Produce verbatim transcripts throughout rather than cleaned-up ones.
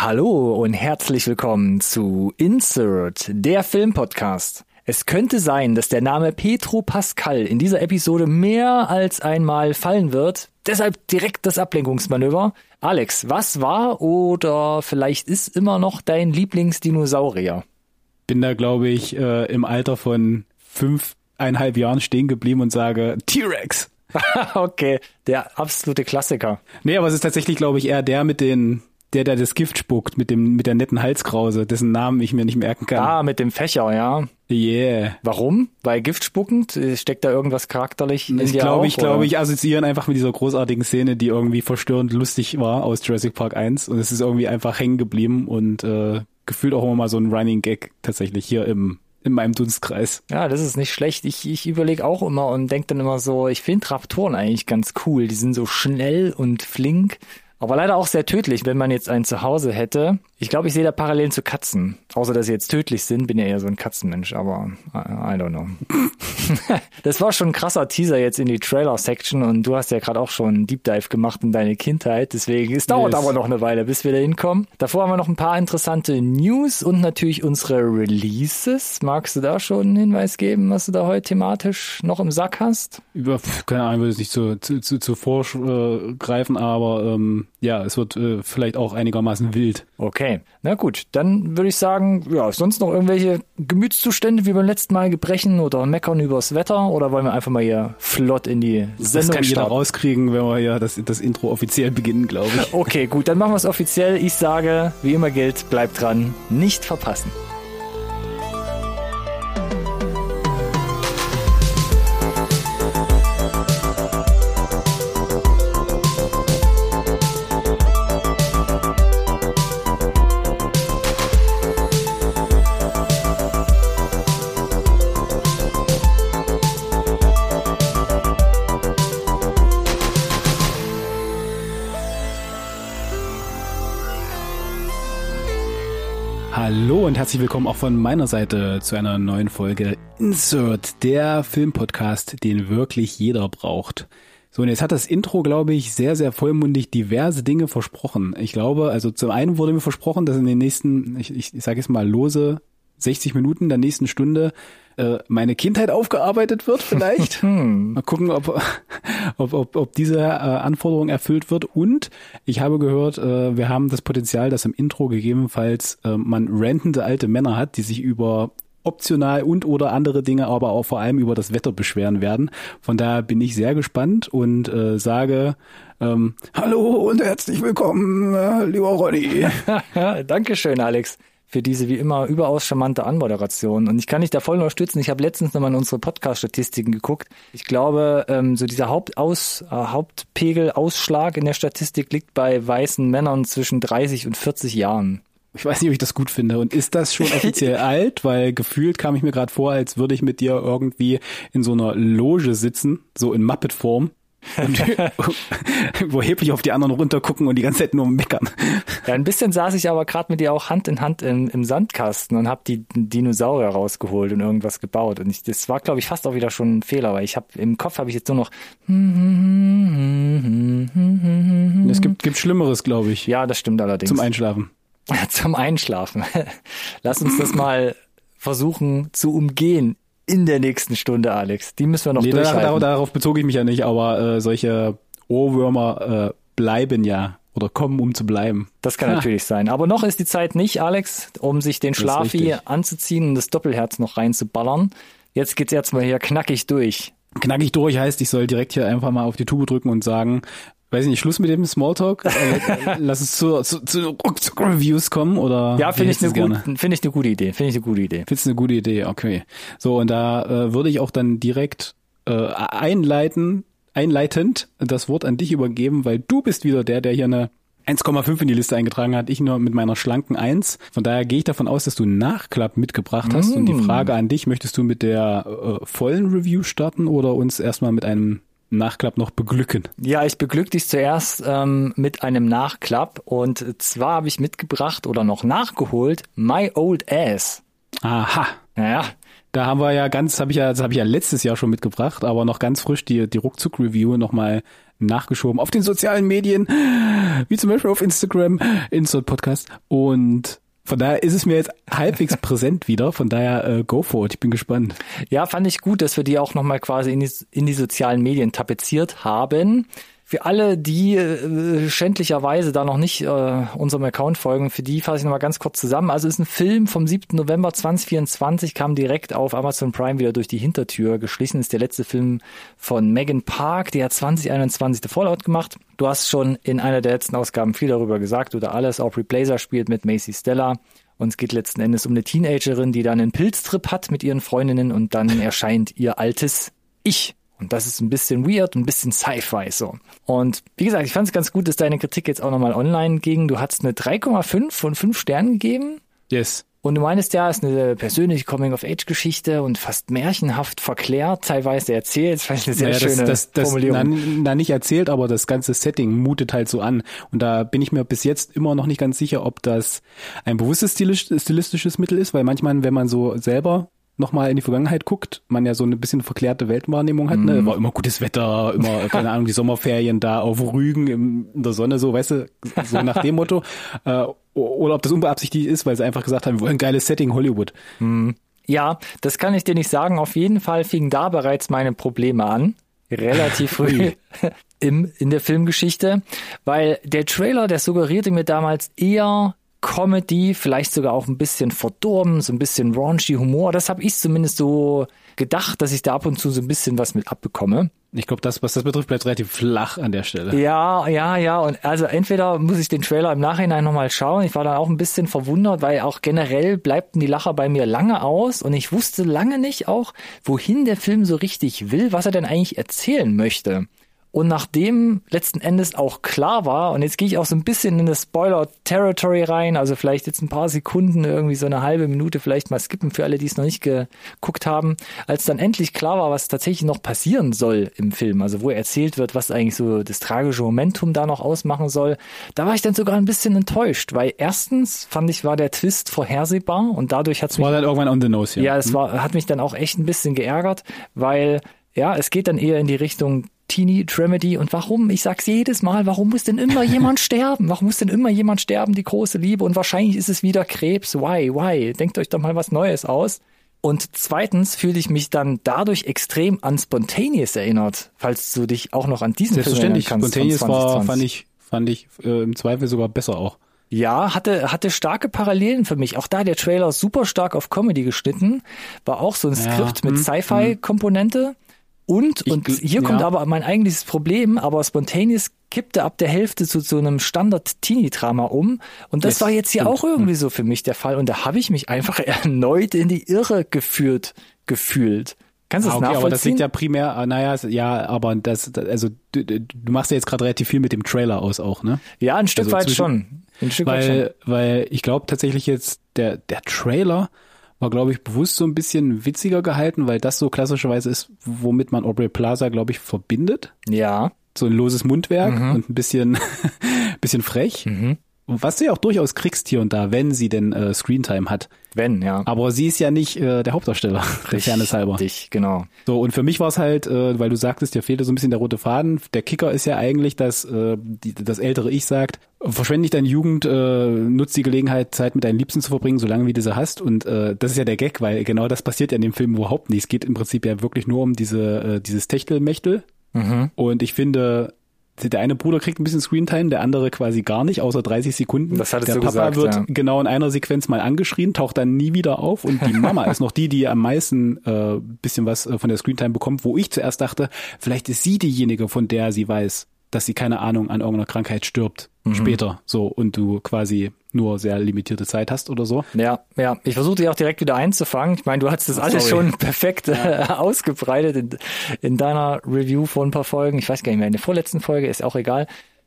Hallo und herzlich willkommen zu Insert, der Filmpodcast. Es könnte sein, dass der Name Petro Pascal in dieser Episode mehr als einmal fallen wird. Deshalb direkt das Ablenkungsmanöver. Alex, was war oder vielleicht ist immer noch dein Lieblingsdinosaurier? Bin da, glaube ich, äh, im Alter von fünfeinhalb Jahren stehen geblieben und sage T-Rex. Okay, der absolute Klassiker. Nee, aber es ist tatsächlich, glaube ich, eher der mit den, der, der das Gift spuckt, mit dem, mit der netten Halskrause, dessen Namen ich mir nicht merken kann. Ah, mit dem Fächer, ja. Yeah. Warum? Weil giftspuckend? Steckt da irgendwas charakterlich in ich dir glaub, auch? Ich glaube, ich assoziiere einfach mit dieser großartigen Szene, die irgendwie verstörend lustig war aus Jurassic Park eins und es ist irgendwie einfach hängen geblieben und äh, gefühlt auch immer mal so ein Running Gag tatsächlich hier im in meinem Dunstkreis. Ja, das ist nicht schlecht. Ich, ich überlege auch immer und denke dann immer so, ich finde Raptoren eigentlich ganz cool. Die sind so schnell und flink, aber leider auch sehr tödlich, wenn man jetzt einen zu Hause hätte. Ich glaube, ich sehe da Parallelen zu Katzen. Außer, dass sie jetzt tödlich sind, bin ja eher so ein Katzenmensch, aber I, I don't know. Das war schon ein krasser Teaser jetzt in die Trailer-Section und du hast ja gerade auch schon einen Deep Dive gemacht in deine Kindheit. Deswegen, es dauert yes. aber noch eine Weile, bis wir da hinkommen. Davor haben wir noch ein paar interessante News und natürlich unsere Releases. Magst du da schon einen Hinweis geben, was du da heute thematisch noch im Sack hast? Über, keine Ahnung, ich will es nicht zu, zu, zu, zu vorgreifen, aber ähm, ja, es wird äh, vielleicht auch einigermaßen wild. Okay, na gut, dann würde ich sagen, ja, sonst noch irgendwelche Gemütszustände wie beim letzten Mal gebrechen oder meckern übers Wetter oder wollen wir einfach mal hier flott in die Sendung starten? Das kann jeder rauskriegen, wenn wir ja das, das Intro offiziell beginnen, glaube ich. Okay, gut, dann machen wir es offiziell. Ich sage, wie immer gilt, bleibt dran, nicht verpassen. Hallo und herzlich willkommen auch von meiner Seite zu einer neuen Folge Insert, der Filmpodcast, den wirklich jeder braucht. So, und jetzt hat das Intro, glaube ich, sehr, sehr vollmundig diverse Dinge versprochen. Ich glaube, also zum einen wurde mir versprochen, dass in den nächsten, ich, ich, ich sage jetzt mal lose, sechzig Minuten der nächsten Stunde äh, meine Kindheit aufgearbeitet wird vielleicht. Mal gucken, ob, ob, ob, ob diese äh, Anforderung erfüllt wird. Und ich habe gehört, äh, wir haben das Potenzial, dass im Intro gegebenenfalls äh, man rantende alte Männer hat, die sich über optional und oder andere Dinge, aber auch vor allem über das Wetter beschweren werden. Von daher bin ich sehr gespannt und äh, sage ähm, Hallo und herzlich willkommen, äh, lieber Ronny. Dankeschön, Alex, für diese wie immer überaus charmante Anmoderation. Und ich kann dich da voll unterstützen. Ich habe letztens nochmal in unsere Podcast-Statistiken geguckt. Ich glaube, ähm, so dieser Hauptaus, äh, Hauptpegel-Ausschlag in der Statistik liegt bei weißen Männern zwischen dreißig und vierzig Jahren. Ich weiß nicht, ob ich das gut finde. Und ist das schon offiziell alt? Weil gefühlt kam ich mir gerade vor, als würde ich mit dir irgendwie in so einer Loge sitzen, so in Muppet-Form. Und überheblich auf die anderen runtergucken und die ganze Zeit nur meckern. Ja, ein bisschen saß ich aber gerade mit dir auch Hand in Hand im, im Sandkasten und habe die Dinosaurier rausgeholt und irgendwas gebaut. Und ich, das war, glaube ich, fast auch wieder schon ein Fehler, weil ich habe im Kopf habe ich jetzt nur noch. Es gibt, gibt Schlimmeres, glaube ich. Ja, das stimmt allerdings. Zum Einschlafen. Zum Einschlafen. Lass uns das mal versuchen zu umgehen. In der nächsten Stunde, Alex. Die müssen wir noch nee, durchhalten. Darauf, darauf bezog ich mich ja nicht, aber äh, solche Ohrwürmer äh, bleiben ja oder kommen, um zu bleiben. Das kann ha. natürlich sein. Aber noch ist die Zeit nicht, Alex, um sich den Schlafi anzuziehen und das Doppelherz noch reinzuballern. Jetzt geht's erstmal hier knackig durch. Knackig durch heißt, ich soll direkt hier einfach mal auf die Tube drücken und sagen, weiß ich nicht, Schluss mit dem Smalltalk. Lass uns zu, zu, zu Reviews kommen oder? Ja, finde ich eine gute, finde ich eine gute Idee. Finde ich eine gute Idee. Findest du eine gute Idee? Okay. So, und da äh, würde ich auch dann direkt äh, einleiten, einleitend das Wort an dich übergeben, weil du bist wieder der, der hier eine eins Komma fünf in die Liste eingetragen hat, ich nur mit meiner schlanken eins. Von daher gehe ich davon aus, dass du einen Nachklapp mitgebracht hast. Mm. Und die Frage an dich, möchtest du mit der äh, vollen Review starten oder uns erstmal mit einem Nachklapp noch beglücken? Ja, ich beglück dich zuerst ähm, mit einem Nachklapp und zwar habe ich mitgebracht oder noch nachgeholt My Old Ass. Aha. Ja. Da haben wir ja ganz, habe ich ja, das habe ich ja letztes Jahr schon mitgebracht, aber noch ganz frisch die die Ruckzuck-Review nochmal nachgeschoben auf den sozialen Medien, wie zum Beispiel auf Instagram, Insert Podcast. Und von daher ist es mir jetzt halbwegs präsent wieder. Von daher äh, go for it. Ich bin gespannt. Ja, fand ich gut, dass wir die auch nochmal quasi in die, in die sozialen Medien tapeziert haben. Für alle, die äh, schändlicherweise da noch nicht äh, unserem Account folgen, für die fasse ich nochmal ganz kurz zusammen. Also es ist ein Film vom siebten November zweitausendvierundzwanzig, kam direkt auf Amazon Prime wieder durch die Hintertür geschlichen. Ist der letzte Film von Megan Park, die hat zwanzig einundzwanzig The Fallout gemacht. Du hast schon in einer der letzten Ausgaben viel darüber gesagt oder alles. Aubrey Plaza spielt mit Macy Stella. Und es geht letzten Endes um eine Teenagerin, die dann einen Pilztrip hat mit ihren Freundinnen und dann erscheint ihr altes Ich. Und das ist ein bisschen weird, ein bisschen Sci-Fi so. Und wie gesagt, ich fand es ganz gut, dass deine Kritik jetzt auch nochmal online ging. Du hast eine drei Komma fünf von fünf Sternen gegeben. Yes. Und du meinst ja, es ist eine persönliche Coming-of-Age-Geschichte und fast märchenhaft verklärt, teilweise erzählt. Das fand ich eine sehr naja, schöne das, das, das, Formulierung. Na, na, nicht erzählt, aber das ganze Setting mutet halt so an. Und da bin ich mir bis jetzt immer noch nicht ganz sicher, ob das ein bewusstes stilistisches Mittel ist, weil manchmal, wenn man so selber nochmal in die Vergangenheit guckt, man ja so ein bisschen verklärte Weltwahrnehmung hat, ne? War immer gutes Wetter, immer, keine Ahnung, die Sommerferien da auf Rügen in der Sonne, so, weißt du, so nach dem Motto. Äh, oder ob das unbeabsichtigt ist, weil sie einfach gesagt haben, wir wollen ein geiles Setting Hollywood. Ja, das kann ich dir nicht sagen. Auf jeden Fall fingen da bereits meine Probleme an. Relativ früh im, in der Filmgeschichte. Weil der Trailer, der suggerierte mir damals eher Comedy, vielleicht sogar auch ein bisschen verdorben, so ein bisschen raunchy Humor. Das habe ich zumindest so gedacht, dass ich da ab und zu so ein bisschen was mit abbekomme. Ich glaube, das, was das betrifft, bleibt relativ flach an der Stelle. Ja, ja, ja. Und also entweder muss ich den Trailer im Nachhinein nochmal schauen. Ich war dann auch ein bisschen verwundert, weil auch generell bleibten die Lacher bei mir lange aus und ich wusste lange nicht auch, wohin der Film so richtig will, was er denn eigentlich erzählen möchte. Und nachdem letzten Endes auch klar war, und jetzt gehe ich auch so ein bisschen in das Spoiler-Territory rein, also vielleicht jetzt ein paar Sekunden, irgendwie so eine halbe Minute vielleicht mal skippen für alle, die es noch nicht geguckt haben, als dann endlich klar war, was tatsächlich noch passieren soll im Film, also wo erzählt wird, was eigentlich so das tragische Momentum da noch ausmachen soll, da war ich dann sogar ein bisschen enttäuscht, weil erstens fand ich, war der Twist vorhersehbar und dadurch hat es mich... War dann irgendwann on the nose, ja. Ja, es war, hat mich dann auch echt ein bisschen geärgert, weil, ja, es geht dann eher in die Richtung Teenie Dramedy und warum, ich sag's jedes Mal, warum muss denn immer jemand sterben? Warum muss denn immer jemand sterben, die große Liebe? Und wahrscheinlich ist es wieder Krebs. Why, why? Denkt euch doch mal was Neues aus. Und zweitens fühle ich mich dann dadurch extrem an Spontaneous erinnert, falls du dich auch noch an diesen Film erinnern kannst. Spontaneous war, fand ich, fand ich äh, im Zweifel sogar besser auch. Ja, hatte hatte starke Parallelen für mich. Auch da der Trailer super stark auf Comedy geschnitten, war auch so ein Skript ja, mit hm, Sci-Fi-Komponente. Und, ich, und hier ja. kommt aber mein eigentliches Problem, aber Spontaneous kippte ab der Hälfte zu so einem Standard-Teenie-Drama um. Und das yes, war jetzt hier stimmt. auch irgendwie so für mich der Fall. Und da habe ich mich einfach erneut in die Irre geführt, gefühlt. Kannst du das ah, okay, nachvollziehen? Aber das liegt ja primär, naja, ja, aber das, also du, du machst ja jetzt gerade relativ viel mit dem Trailer aus auch, ne? Ja, ein Stück also weit zwischen, schon. Ein Stück weil, weit schon. Weil ich glaube tatsächlich jetzt, der, der Trailer war, glaube ich, bewusst so ein bisschen witziger gehalten, weil das so klassischerweise ist, womit man Aubrey Plaza, glaube ich, verbindet. Ja. So ein loses Mundwerk mhm. und ein bisschen, bisschen frech. Mhm. Was du ja auch durchaus kriegst hier und da, wenn sie denn äh, Screentime hat. Wenn, ja. Aber sie ist ja nicht äh, der Hauptdarsteller, der Fairness halber. Richtig, genau. So, und für mich war es halt, äh, weil du sagtest, dir fehlte so ein bisschen der rote Faden. Der Kicker ist ja eigentlich, dass äh, die, das ältere Ich sagt, verschwende nicht deine Jugend, äh, nutz die Gelegenheit, Zeit mit deinen Liebsten zu verbringen, solange wie du sie hast. Und äh, das ist ja der Gag, weil genau das passiert ja in dem Film überhaupt nicht. Es geht im Prinzip ja wirklich nur um diese äh, dieses Techtelmechtel. Mhm. Und ich finde, der eine Bruder kriegt ein bisschen Screentime, der andere quasi gar nicht, außer dreißig Sekunden. Das hattest der du Papa gesagt, wird ja. genau in einer Sequenz mal angeschrien, taucht dann nie wieder auf und die Mama ist noch die, die am meisten äh, bisschen was äh, von der Screentime bekommt, wo ich zuerst dachte, vielleicht ist sie diejenige, von der sie weiß, dass sie, keine Ahnung, an irgendeiner Krankheit stirbt. Mhm. Später, so, und du quasi nur sehr limitierte Zeit hast oder so. Ja, ja. Ich versuche dich auch direkt wieder einzufangen. Ich meine, du hast das alles Sorry. schon perfekt ja. äh, ausgebreitet in, in deiner Review vor ein paar Folgen. Ich weiß gar nicht mehr, in der vorletzten Folge, ist auch egal.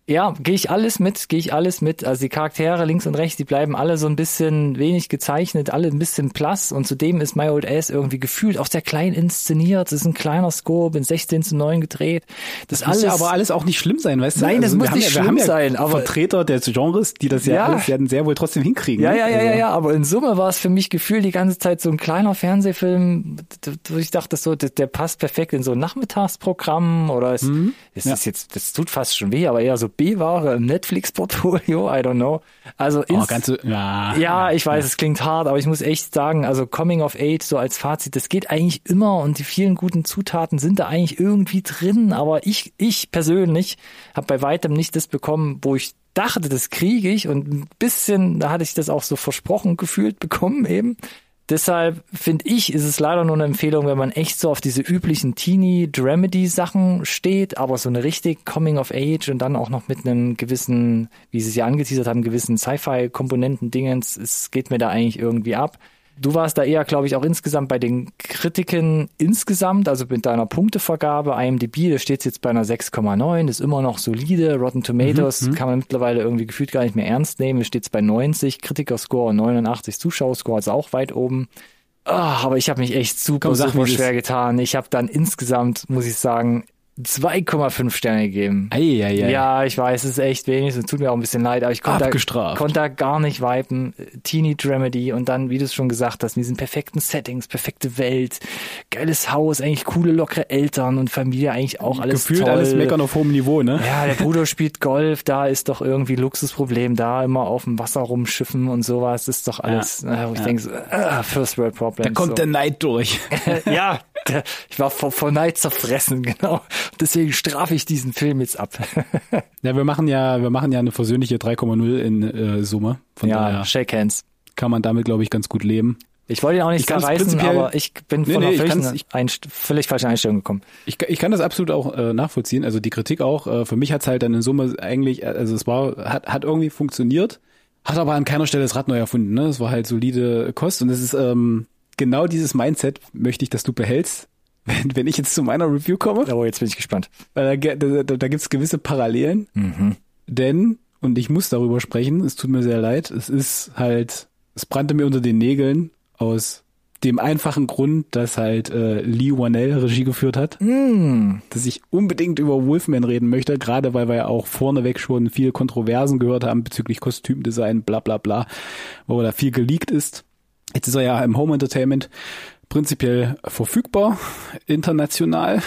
Ja, gehe ich alles mit, gehe ich alles mit. Also die Charaktere links und rechts, die bleiben alle so ein bisschen wenig gezeichnet, alle ein bisschen blass und zudem ist My Old Ass irgendwie gefühlt auch sehr klein inszeniert. Es ist ein kleiner Scope, in sechzehn zu neun gedreht. Das, das muss alles, ja aber alles auch nicht schlimm sein, weißt du? Nein, das also muss nicht ja, schlimm ja sein. Aber Vertreter des Genres, die das ja, ja alles werden sehr wohl trotzdem hinkriegen. Ja, ne? ja, ja, also. ja, ja, aber in Summe war es für mich gefühlt die ganze Zeit so ein kleiner Fernsehfilm, wo ich dachte so, der, der passt perfekt in so ein Nachmittagsprogramm oder es, Mhm. es Ja. ist jetzt, das tut fast schon weh, aber eher so B-Ware im Netflix-Portfolio, I don't know. Also Oh, ins, ganze, ja, ja, ich weiß, ja. es klingt hart, aber ich muss echt sagen, also Coming of Age so als Fazit, das geht eigentlich immer und die vielen guten Zutaten sind da eigentlich irgendwie drin, aber ich, ich persönlich habe bei weitem nicht das bekommen, wo ich dachte, das kriege ich und ein bisschen, da hatte ich das auch so versprochen gefühlt bekommen eben. Deshalb finde ich, ist es leider nur eine Empfehlung, wenn man echt so auf diese üblichen Teenie-Dramedy-Sachen steht, aber so eine richtig Coming-of-Age und dann auch noch mit einem gewissen, wie sie es ja angeteasert haben, gewissen Sci-Fi-Komponenten-Dingens, es geht mir da eigentlich irgendwie ab. Du warst da eher, glaube ich, auch insgesamt bei den Kritiken insgesamt, also mit deiner Punktevergabe. I M D B, da steht jetzt bei einer sechs Komma neun, ist immer noch solide. Rotten Tomatoes Mhm, kann man mittlerweile irgendwie gefühlt gar nicht mehr ernst nehmen. Da steht es bei neunzig, Kritikerscore und neunundachtzig, Zuschauerscore, also auch weit oben. Ah, aber ich habe mich echt super, Komm, sag, super wie schwer das- getan. Ich habe dann insgesamt, muss ich sagen, zwei Komma fünf Sterne gegeben. Eieiei. Ja, ich weiß, es ist echt wenig, es tut mir auch ein bisschen leid, aber ich konnte da, Abgestraft. konnte da gar nicht viben. Teenie Dramedy und dann, wie du es schon gesagt hast, mit diesen perfekten Settings, perfekte Welt, geiles Haus, eigentlich coole, lockere Eltern und Familie, eigentlich auch alles Gefühlt toll. alles meckern auf hohem Niveau, ne? Ja, der Bruder spielt Golf, da ist doch irgendwie Luxusproblem, da immer auf dem Wasser rumschiffen und sowas, das ist doch alles, ja, wo ich ja. denke, so, ah, First World Problems. Da kommt so. der Neid durch. Ja, der, ich war vor, vor Neid zerfressen, genau. Deswegen strafe ich diesen Film jetzt ab. Ja, wir machen ja, wir machen ja eine versöhnliche drei Komma null in äh, Summe. Von Ja, daher shake hands. kann man damit, glaube ich, ganz gut leben. Ich wollte ihn auch nicht Ich kann's zerreißen, prinzipiell- aber ich bin Nee, von nee, einer ich völlig, kann's- ich- Einst- völlig falschen Einstellung gekommen. Ich, ich kann das absolut auch äh, nachvollziehen, also die Kritik auch. Äh, für mich hat's halt dann in Summe eigentlich, also es war, hat, hat irgendwie funktioniert, hat aber an keiner Stelle das Rad neu erfunden. Ne? Es war halt solide Kost und es ist ähm, genau dieses Mindset möchte ich, dass du behältst, wenn, wenn ich jetzt zu meiner Review komme. Oh, jetzt bin ich gespannt. Weil da, da, da, da gibt's gewisse Parallelen, Mhm. denn, und ich muss darüber sprechen, es tut mir sehr leid, es ist halt, es brannte mir unter den Nägeln aus dem einfachen Grund, dass halt äh, Lee Whannell Regie geführt hat, Mm. dass ich unbedingt über Wolfman reden möchte, gerade weil wir ja auch vorneweg schon viel Kontroversen gehört haben bezüglich Kostümdesign, bla bla bla, wo da viel geleakt ist. Jetzt ist er ja im Home Entertainment prinzipiell verfügbar, international.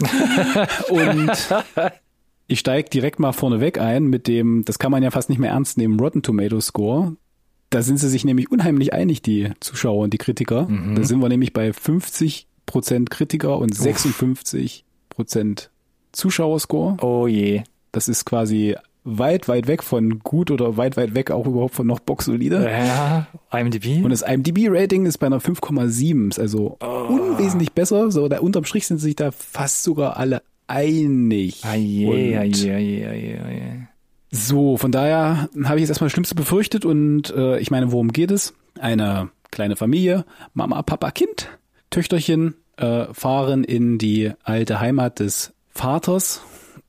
Und ich steige direkt mal vorneweg ein mit dem, das kann man ja fast nicht mehr ernst nehmen, Rotten Tomato Score. Da sind sie sich nämlich unheimlich einig, die Zuschauer und die Kritiker. Mhm. Da sind wir nämlich bei fünfzig Prozent Kritiker und sechsundfünfzig Prozent Zuschauerscore. Oh je. Das ist quasi weit, weit weg von gut oder weit, weit weg auch überhaupt von noch boxsolide. Ja, I M D B. Und das I M D B-Rating ist bei einer fünf Komma sieben, ist also unwesentlich besser. So, da unterm Strich sind sich da fast sogar alle einig. Aje, Und aje, aje, aje, aje. So, von daher habe ich jetzt erstmal das Schlimmste befürchtet und äh, ich meine, worum geht es? Eine kleine Familie, Mama, Papa, Kind, Töchterchen äh, fahren in die alte Heimat des Vaters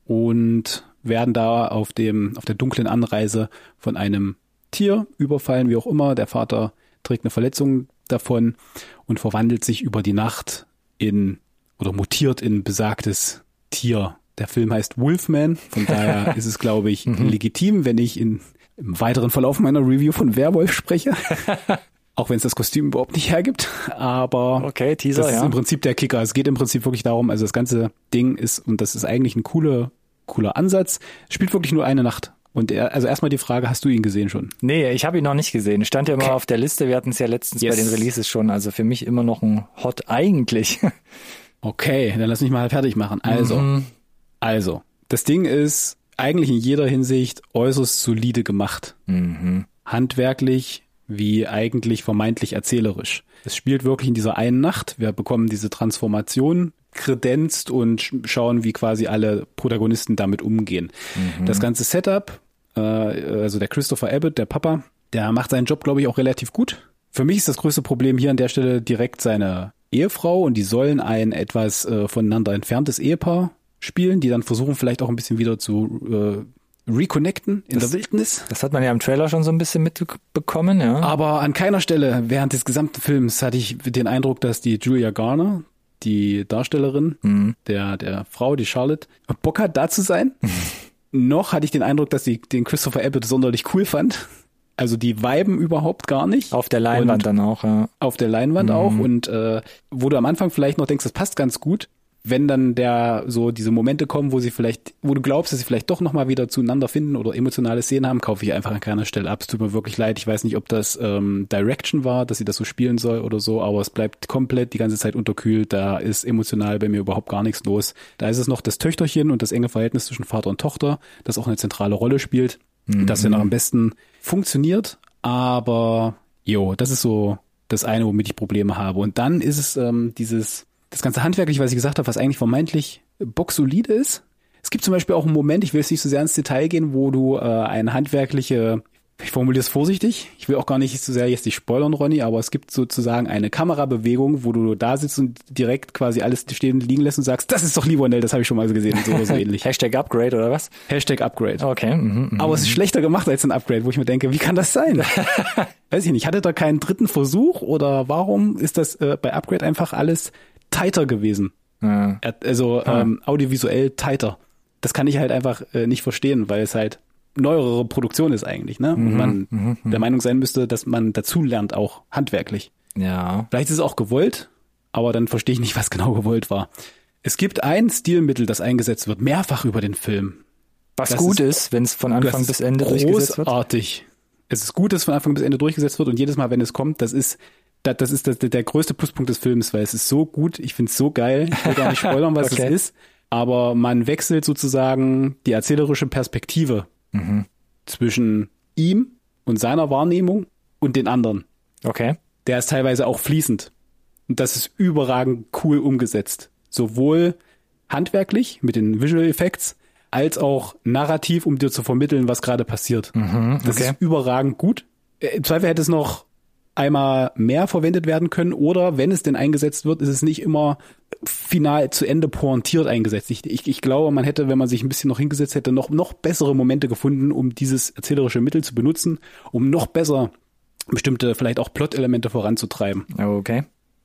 und werden da auf dem auf der dunklen Anreise von einem Tier überfallen, wie auch immer. Der Vater trägt eine Verletzung davon und verwandelt sich über die Nacht in oder mutiert in besagtes Tier. Der Film heißt Wolfman, von daher ist es, glaube ich, legitim, wenn ich in, im weiteren Verlauf meiner Review von Werwolf spreche. Auch wenn es das Kostüm überhaupt nicht hergibt. Aber Okay, Teaser, das ist ja. im Prinzip der Kicker. Es geht im Prinzip wirklich darum, also das ganze Ding ist, und das ist eigentlich ein cooler, cooler Ansatz, spielt wirklich nur eine Nacht. Und er, also erstmal die Frage, hast du ihn gesehen schon? Nee, ich habe ihn noch nicht gesehen. Stand ja immer auf der Liste. Wir hatten es ja letztens Yes. bei den Releases schon. Also für mich immer noch ein Hot eigentlich. Okay, dann lass mich mal fertig machen. Also, Mhm. also, das Ding ist eigentlich in jeder Hinsicht äußerst solide gemacht. Mhm. Handwerklich wie eigentlich vermeintlich erzählerisch. Es spielt wirklich in dieser einen Nacht. Wir bekommen diese Transformation kredenzt und sch- schauen, wie quasi alle Protagonisten damit umgehen. Mhm. Das ganze Setup, äh, also der Christopher Abbott, der Papa, der macht seinen Job, glaube ich, auch relativ gut. Für mich ist das größte Problem hier an der Stelle direkt seine Ehefrau und die sollen ein etwas äh, voneinander entferntes Ehepaar spielen, die dann versuchen vielleicht auch ein bisschen wieder zu äh, reconnecten in das, der Wildnis. Das hat man ja im Trailer schon so ein bisschen mitbekommen, ja. Aber an keiner Stelle während des gesamten Films hatte ich den Eindruck, dass die Julia Garner, die Darstellerin mhm. der, der Frau, die Charlotte, Bock hat, da zu sein. Noch hatte ich den Eindruck, dass sie den Christopher Abbott sonderlich cool fand. Also die viben überhaupt gar nicht. Auf der Leinwand dann auch, ja. Auf der Leinwand mhm. auch. Und äh, wo du am Anfang vielleicht noch denkst, das passt ganz gut, wenn dann der so diese Momente kommen, wo sie vielleicht, wo du glaubst, dass sie vielleicht doch nochmal wieder zueinander finden oder emotionale Szenen haben, kaufe ich einfach an keiner Stelle ab. Es tut mir wirklich leid. Ich weiß nicht, ob das ähm, Direction war, dass sie das so spielen soll oder so, aber es bleibt komplett die ganze Zeit unterkühlt. Da ist emotional bei mir überhaupt gar nichts los. Da ist es noch das Töchterchen und das enge Verhältnis zwischen Vater und Tochter, das auch eine zentrale Rolle spielt, mhm. das ja noch am besten funktioniert. Aber jo, das ist so das eine, womit ich Probleme habe. Und dann ist es ähm, dieses Das ganze handwerklich, was ich gesagt habe, was eigentlich vermeintlich boxsolide ist. Es gibt zum Beispiel auch einen Moment, ich will jetzt nicht so sehr ins Detail gehen, wo du äh, eine handwerkliche, ich formuliere es vorsichtig, ich will auch gar nicht so sehr jetzt dich spoilern, Ronny, aber es gibt sozusagen eine Kamerabewegung, wo du da sitzt und direkt quasi alles stehen liegen lässt und sagst, das ist doch Liebonell, das habe ich schon mal so gesehen und so oder so ähnlich. Hashtag Upgrade oder was? Hashtag Upgrade. Okay. Mhm, aber es ist schlechter gemacht als ein Upgrade, wo ich mir denke, wie kann das sein? Weiß ich nicht, hatte da keinen dritten Versuch oder warum ist das äh, bei Upgrade einfach alles tighter gewesen. Ja. Also ja. ähm, audiovisuell tighter. Das kann ich halt einfach äh, nicht verstehen, weil es halt neuere Produktion ist eigentlich, ne? Mhm, und man mhm, der Meinung sein müsste, dass man dazu lernt, auch handwerklich. Ja. Vielleicht ist es auch gewollt, aber dann verstehe ich nicht, was genau gewollt war. Es gibt ein Stilmittel, das eingesetzt wird, mehrfach über den Film. Was das gut ist, ist wenn es von Anfang bis Ende durchgesetzt wird. Großartig. Es ist gut, dass es von Anfang bis Ende durchgesetzt wird und jedes Mal, wenn es kommt, das ist Das, das ist das, der größte Pluspunkt des Films, weil es ist so gut, ich finde es so geil, ich will gar nicht spoilern, was okay. es ist, aber man wechselt sozusagen die erzählerische Perspektive mhm. zwischen ihm und seiner Wahrnehmung und den anderen. Okay. Der ist teilweise auch fließend und das ist überragend cool umgesetzt. Sowohl handwerklich mit den Visual Effects, als auch narrativ, um dir zu vermitteln, was gerade passiert. Mhm, okay. Das ist überragend gut. Im Zweifel hätte es noch einmal mehr verwendet werden können oder wenn es denn eingesetzt wird, ist es nicht immer final zu Ende pointiert eingesetzt. Ich, ich, ich glaube, man hätte, wenn man sich ein bisschen noch hingesetzt hätte, noch, noch bessere Momente gefunden, um dieses erzählerische Mittel zu benutzen, um noch besser bestimmte, vielleicht auch Plot-Elemente voranzutreiben. Okay.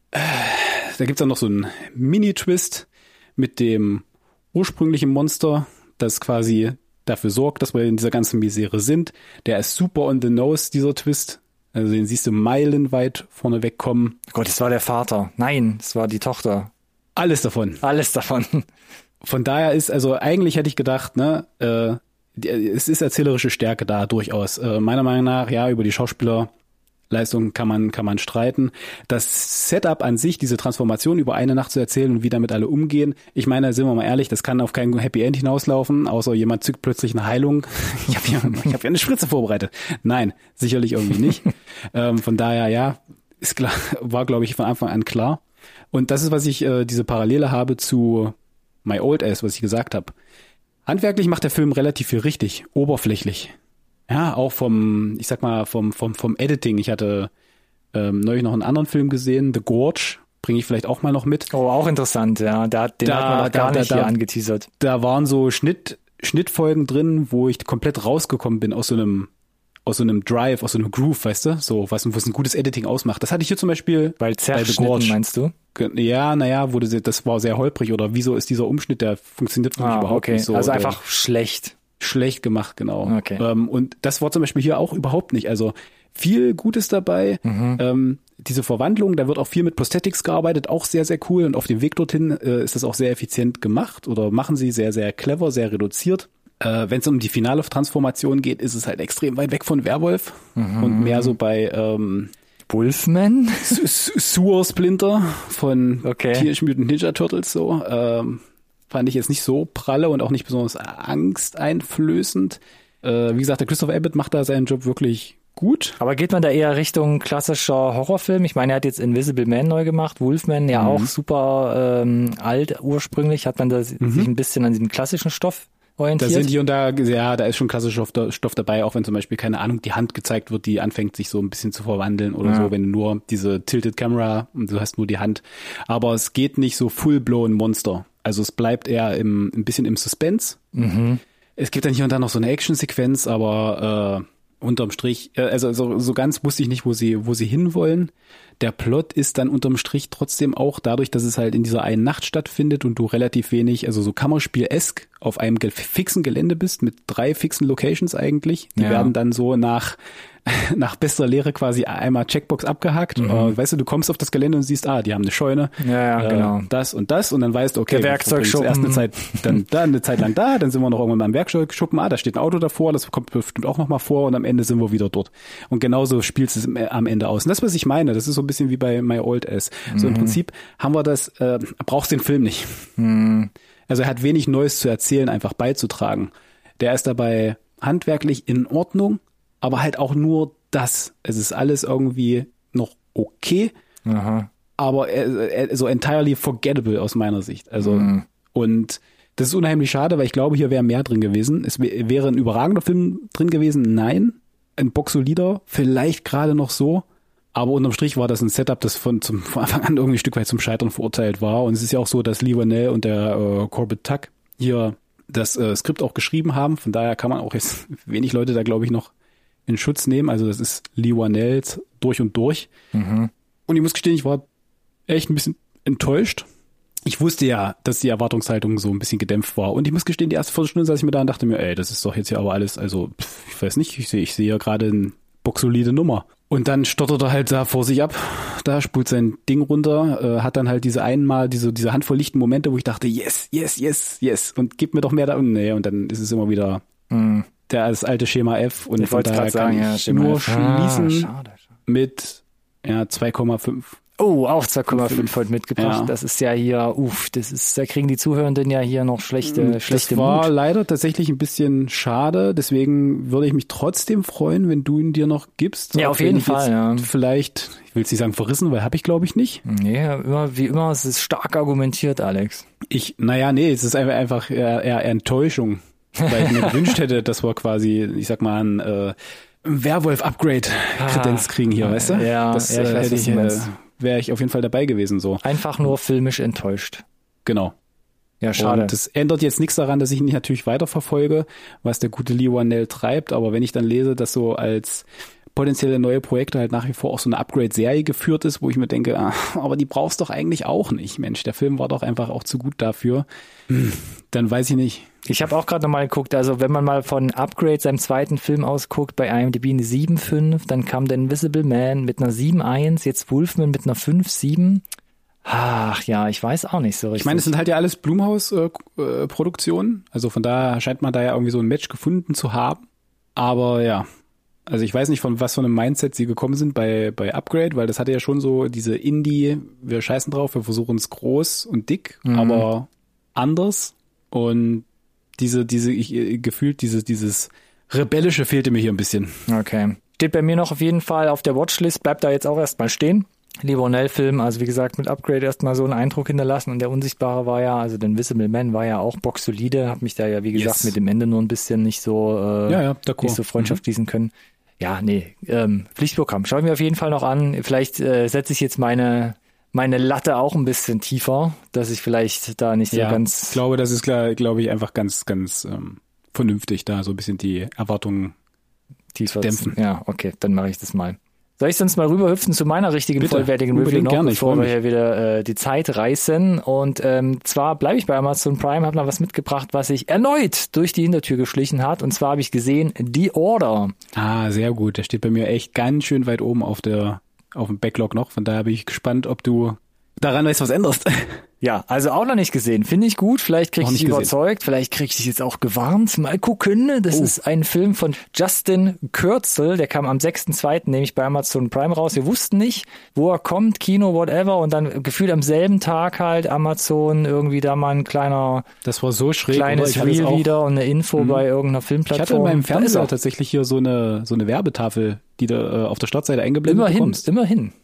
Da gibt's dann noch so einen Mini-Twist mit dem ursprünglichen Monster, das quasi dafür sorgt, dass wir in dieser ganzen Misere sind. Der ist super on the nose, dieser Twist. Also den siehst du meilenweit vorne wegkommen. Gott, das war der Vater. Nein, das war die Tochter. Alles davon. Alles davon. Von daher ist, also eigentlich hätte ich gedacht, ne, äh, es ist erzählerische Stärke da durchaus. Äh, meiner Meinung nach, ja, über die Schauspielerleistung kann man, kann man streiten. Das Setup an sich, diese Transformation über eine Nacht zu erzählen und wie damit alle umgehen, ich meine, sind wir mal ehrlich, das kann auf kein Happy End hinauslaufen, außer jemand zückt plötzlich eine Heilung. Ich habe hier, ich hab hier eine Spritze vorbereitet. Nein, sicherlich irgendwie nicht. ähm, von daher, ja, ist klar, war, glaube ich, von Anfang an klar. Und das ist, was ich, äh, diese Parallele habe zu My Old Ass, was ich gesagt habe. Handwerklich macht der Film relativ viel richtig, oberflächlich. Ja, auch vom, ich sag mal, vom vom vom Editing. Ich hatte ähm, neulich noch einen anderen Film gesehen, The Gorge, bringe ich vielleicht auch mal noch mit. Oh, auch interessant, ja. Da, den da, hat man noch gar da, nicht da, hier angeteasert. Da waren so Schnitt Schnittfolgen drin, wo ich komplett rausgekommen bin aus so einem aus so einem Drive, aus so einem Groove, weißt du, so was, was ein gutes Editing ausmacht. Das hatte ich hier zum Beispiel Weil zerschnitten, meinst du? Ja, naja, wurde das war sehr holprig oder wieso ist dieser Umschnitt, der funktioniert für mich ah, überhaupt okay. nicht so. Also einfach oder schlecht. Schlecht gemacht, genau. Okay. Ähm, und das war zum Beispiel hier auch überhaupt nicht. Also viel Gutes dabei. Mhm. Ähm, diese Verwandlung, da wird auch viel mit Prosthetics gearbeitet, auch sehr, sehr cool. Und auf dem Weg dorthin äh, ist das auch sehr effizient gemacht oder machen sie sehr, sehr clever, sehr reduziert. Äh, wenn es um die finale Transformation geht, ist es halt extrem weit weg von Werwolf mhm. und mehr so bei ähm, Wolfman? Sewer Splinter von okay. Teenage Mutant Ninja Turtles so. Ähm, fand ich jetzt nicht so pralle und auch nicht besonders angsteinflößend. Äh, wie gesagt, der Christopher Abbott macht da seinen Job wirklich gut. Aber geht man da eher Richtung klassischer Horrorfilm? Ich meine, er hat jetzt Invisible Man neu gemacht, Wolfman ja mhm. auch super ähm, alt ursprünglich. Hat man da mhm. sich ein bisschen an diesem klassischen Stoff orientiert? Da sind hier und da, ja, da ist schon klassischer Stoff dabei, auch wenn zum Beispiel, keine Ahnung, die Hand gezeigt wird, die anfängt sich so ein bisschen zu verwandeln oder ja. so, wenn du nur diese Tilted Camera und du hast nur die Hand. Aber es geht nicht so full-blown Monster. Also es bleibt eher im, ein bisschen im Suspense. Mhm. Es gibt dann hier und da noch so eine Action-Sequenz, aber äh, unterm Strich, äh, also so, so ganz wusste ich nicht, wo sie, wo sie hinwollen. Der Plot ist dann unterm Strich trotzdem auch dadurch, dass es halt in dieser einen Nacht stattfindet und du relativ wenig, also so Kammerspiel-esk auf einem ge- fixen Gelände bist, mit drei fixen Locations eigentlich. Die ja. werden dann so nach nach bester Lehre quasi einmal Checkbox abgehakt. Mhm. Uh, weißt du, du kommst auf das Gelände und siehst, ah, die haben eine Scheune. Ja, ja, äh, genau. Das und das und dann weißt du, okay, der Werkzeugschuppen. Erst eine Zeit, dann da eine Zeit lang da, dann sind wir noch irgendwann mal im Werkzeugschuppen. Ah, da steht ein Auto davor, das kommt bestimmt auch nochmal vor und am Ende sind wir wieder dort. Und genauso spielst du es am Ende aus. Und das, was ich meine, das ist so ein bisschen wie bei My Old Ass. Mhm. So im Prinzip haben wir das, äh, brauchst den Film nicht. Mhm. Also er hat wenig Neues zu erzählen, einfach beizutragen. Der ist dabei handwerklich in Ordnung, aber halt auch nur das. Es ist alles irgendwie noch okay, Aha. aber äh, äh, so entirely forgettable aus meiner Sicht. Also mhm. und das ist unheimlich schade, weil ich glaube, hier wäre mehr drin gewesen. Es w- wäre ein überragender Film drin gewesen. Nein, ein boxsolider, vielleicht gerade noch so. Aber unterm Strich war das ein Setup, das von, zum, von Anfang an irgendwie ein Stück weit zum Scheitern verurteilt war. Und es ist ja auch so, dass Leigh Whannell und der äh, Corbett Tuck hier das äh, Skript auch geschrieben haben. Von daher kann man auch jetzt wenig Leute da, glaube ich, noch in Schutz nehmen. Also das ist Leigh Whannell durch und durch. Mhm. Und ich muss gestehen, ich war echt ein bisschen enttäuscht. Ich wusste ja, dass die Erwartungshaltung so ein bisschen gedämpft war. Und ich muss gestehen, die erste Viertelstunde saß ich mir da und dachte mir, ey, das ist doch jetzt ja aber alles, also pff, ich weiß nicht, ich sehe ich sehe ja gerade eine boxsolide Nummer. Und dann stottert er halt da vor sich ab, da spult sein Ding runter, äh, hat dann halt diese einmal, diese diese Handvoll lichten Momente, wo ich dachte, yes, yes, yes, yes und gib mir doch mehr da. Und nee, und dann ist es immer wieder mhm. der das alte Schema F. Und ich von daher kann sagen, ich ja, nur F. schließen ah, schade, schade. mit ja zwei Komma fünf. Oh, auch zwei Komma fünf heute mitgebracht. Ja. Das ist ja hier, uff, das ist, da kriegen die Zuhörenden ja hier noch schlechte, das schlechte war Mut. leider tatsächlich ein bisschen schade, deswegen würde ich mich trotzdem freuen, wenn du ihn dir noch gibst. Ja, auf jeden Fall, ja. Vielleicht, ich will es nicht sagen verrissen, weil habe ich glaube ich nicht. Nee, immer, wie immer, es ist stark argumentiert, Alex. Ich, naja, nee, es ist einfach, einfach eher, eher Enttäuschung, weil ich mir gewünscht hätte, dass wir quasi, ich sag mal, ein äh, Werwolf-Upgrade-Kredenz kriegen hier, weißt du? Ja, das ja, ich äh, weiß, hätte was ich, du äh, meinst. wäre ich auf jeden Fall dabei gewesen, so. Einfach nur filmisch enttäuscht. Genau. Ja, schade. Und das ändert jetzt nichts daran, dass ich ihn natürlich weiterverfolge, was der gute Leigh Whannell treibt, aber wenn ich dann lese, dass so als potenzielle neue Projekte halt nach wie vor auch so eine Upgrade-Serie geführt ist, wo ich mir denke, ah, aber die brauchst doch eigentlich auch nicht, Mensch, der Film war doch einfach auch zu gut dafür, hm, dann weiß ich nicht. Ich habe auch gerade nochmal geguckt, also wenn man mal von Upgrade, seinem zweiten Film ausguckt, bei I M D B eine sieben Komma fünf, dann kam The Invisible Man mit einer sieben Komma eins, jetzt Wolfman mit einer fünf Komma sieben. Ach ja, ich weiß auch nicht so richtig. Ich meine, es sind halt ja alles Blumhouse-Produktionen, äh, also von daher scheint man da ja irgendwie so ein Match gefunden zu haben, aber ja, also ich weiß nicht, von was für einem Mindset sie gekommen sind bei bei Upgrade, weil das hatte ja schon so diese Indie, wir scheißen drauf, wir versuchen es groß und dick, mhm. aber anders und diese, diese, ich, gefühlt dieses, dieses Rebellische fehlte mir hier ein bisschen. Okay. Steht bei mir noch auf jeden Fall auf der Watchlist, bleibt da jetzt auch erstmal stehen. Leigh Whannell-Film, also wie gesagt, mit Upgrade erstmal so einen Eindruck hinterlassen und der Unsichtbare war ja, also der Invisible Man war ja auch boxsolide, hab mich da ja, wie gesagt, yes. mit dem Ende nur ein bisschen nicht so, äh, ja, ja, nicht so Freundschaft mhm. schließen können. Ja, nee, ähm, Pflichtprogramm. Schau ich mir auf jeden Fall noch an. Vielleicht äh, setze ich jetzt meine meine Latte auch ein bisschen tiefer, dass ich vielleicht da nicht so ja, ganz... Ich glaube, das ist, glaube ich, einfach ganz, ganz ähm, vernünftig, da so ein bisschen die Erwartungen tiefer zu dämpfen. Ja, okay, dann mache ich das mal. Soll ich sonst mal rüberhüpfen zu meiner richtigen Bitte, vollwertigen Review noch, gerne, bevor wir hier wieder äh, die Zeit reißen. Und ähm, zwar bleibe ich bei Amazon Prime, habe noch was mitgebracht, was sich erneut durch die Hintertür geschlichen hat. Und zwar habe ich gesehen The Order. Ah, sehr gut. Der steht bei mir echt ganz schön weit oben auf der auf dem Backlog noch. Von daher bin ich gespannt, ob du daran weißt, was änderst. Ja, also auch noch nicht gesehen. Finde ich gut. Vielleicht krieg ich dich überzeugt. Vielleicht krieg ich dich jetzt auch gewarnt. Mal gucken. Das oh. ist ein Film von Justin Kurzel. Der kam am sechsten zweiten nämlich bei Amazon Prime raus. Wir wussten nicht, wo er kommt, Kino, whatever. Und dann gefühlt am selben Tag halt Amazon irgendwie da mal ein kleiner, das war so schräg, kleines Reel wieder und eine Info mhm. bei irgendeiner Filmplattform. Ich hatte in meinem Fernseher tatsächlich hier so eine so eine Werbetafel, die du äh, auf der Startseite eingeblendet immerhin, bekommst. Immerhin, immerhin.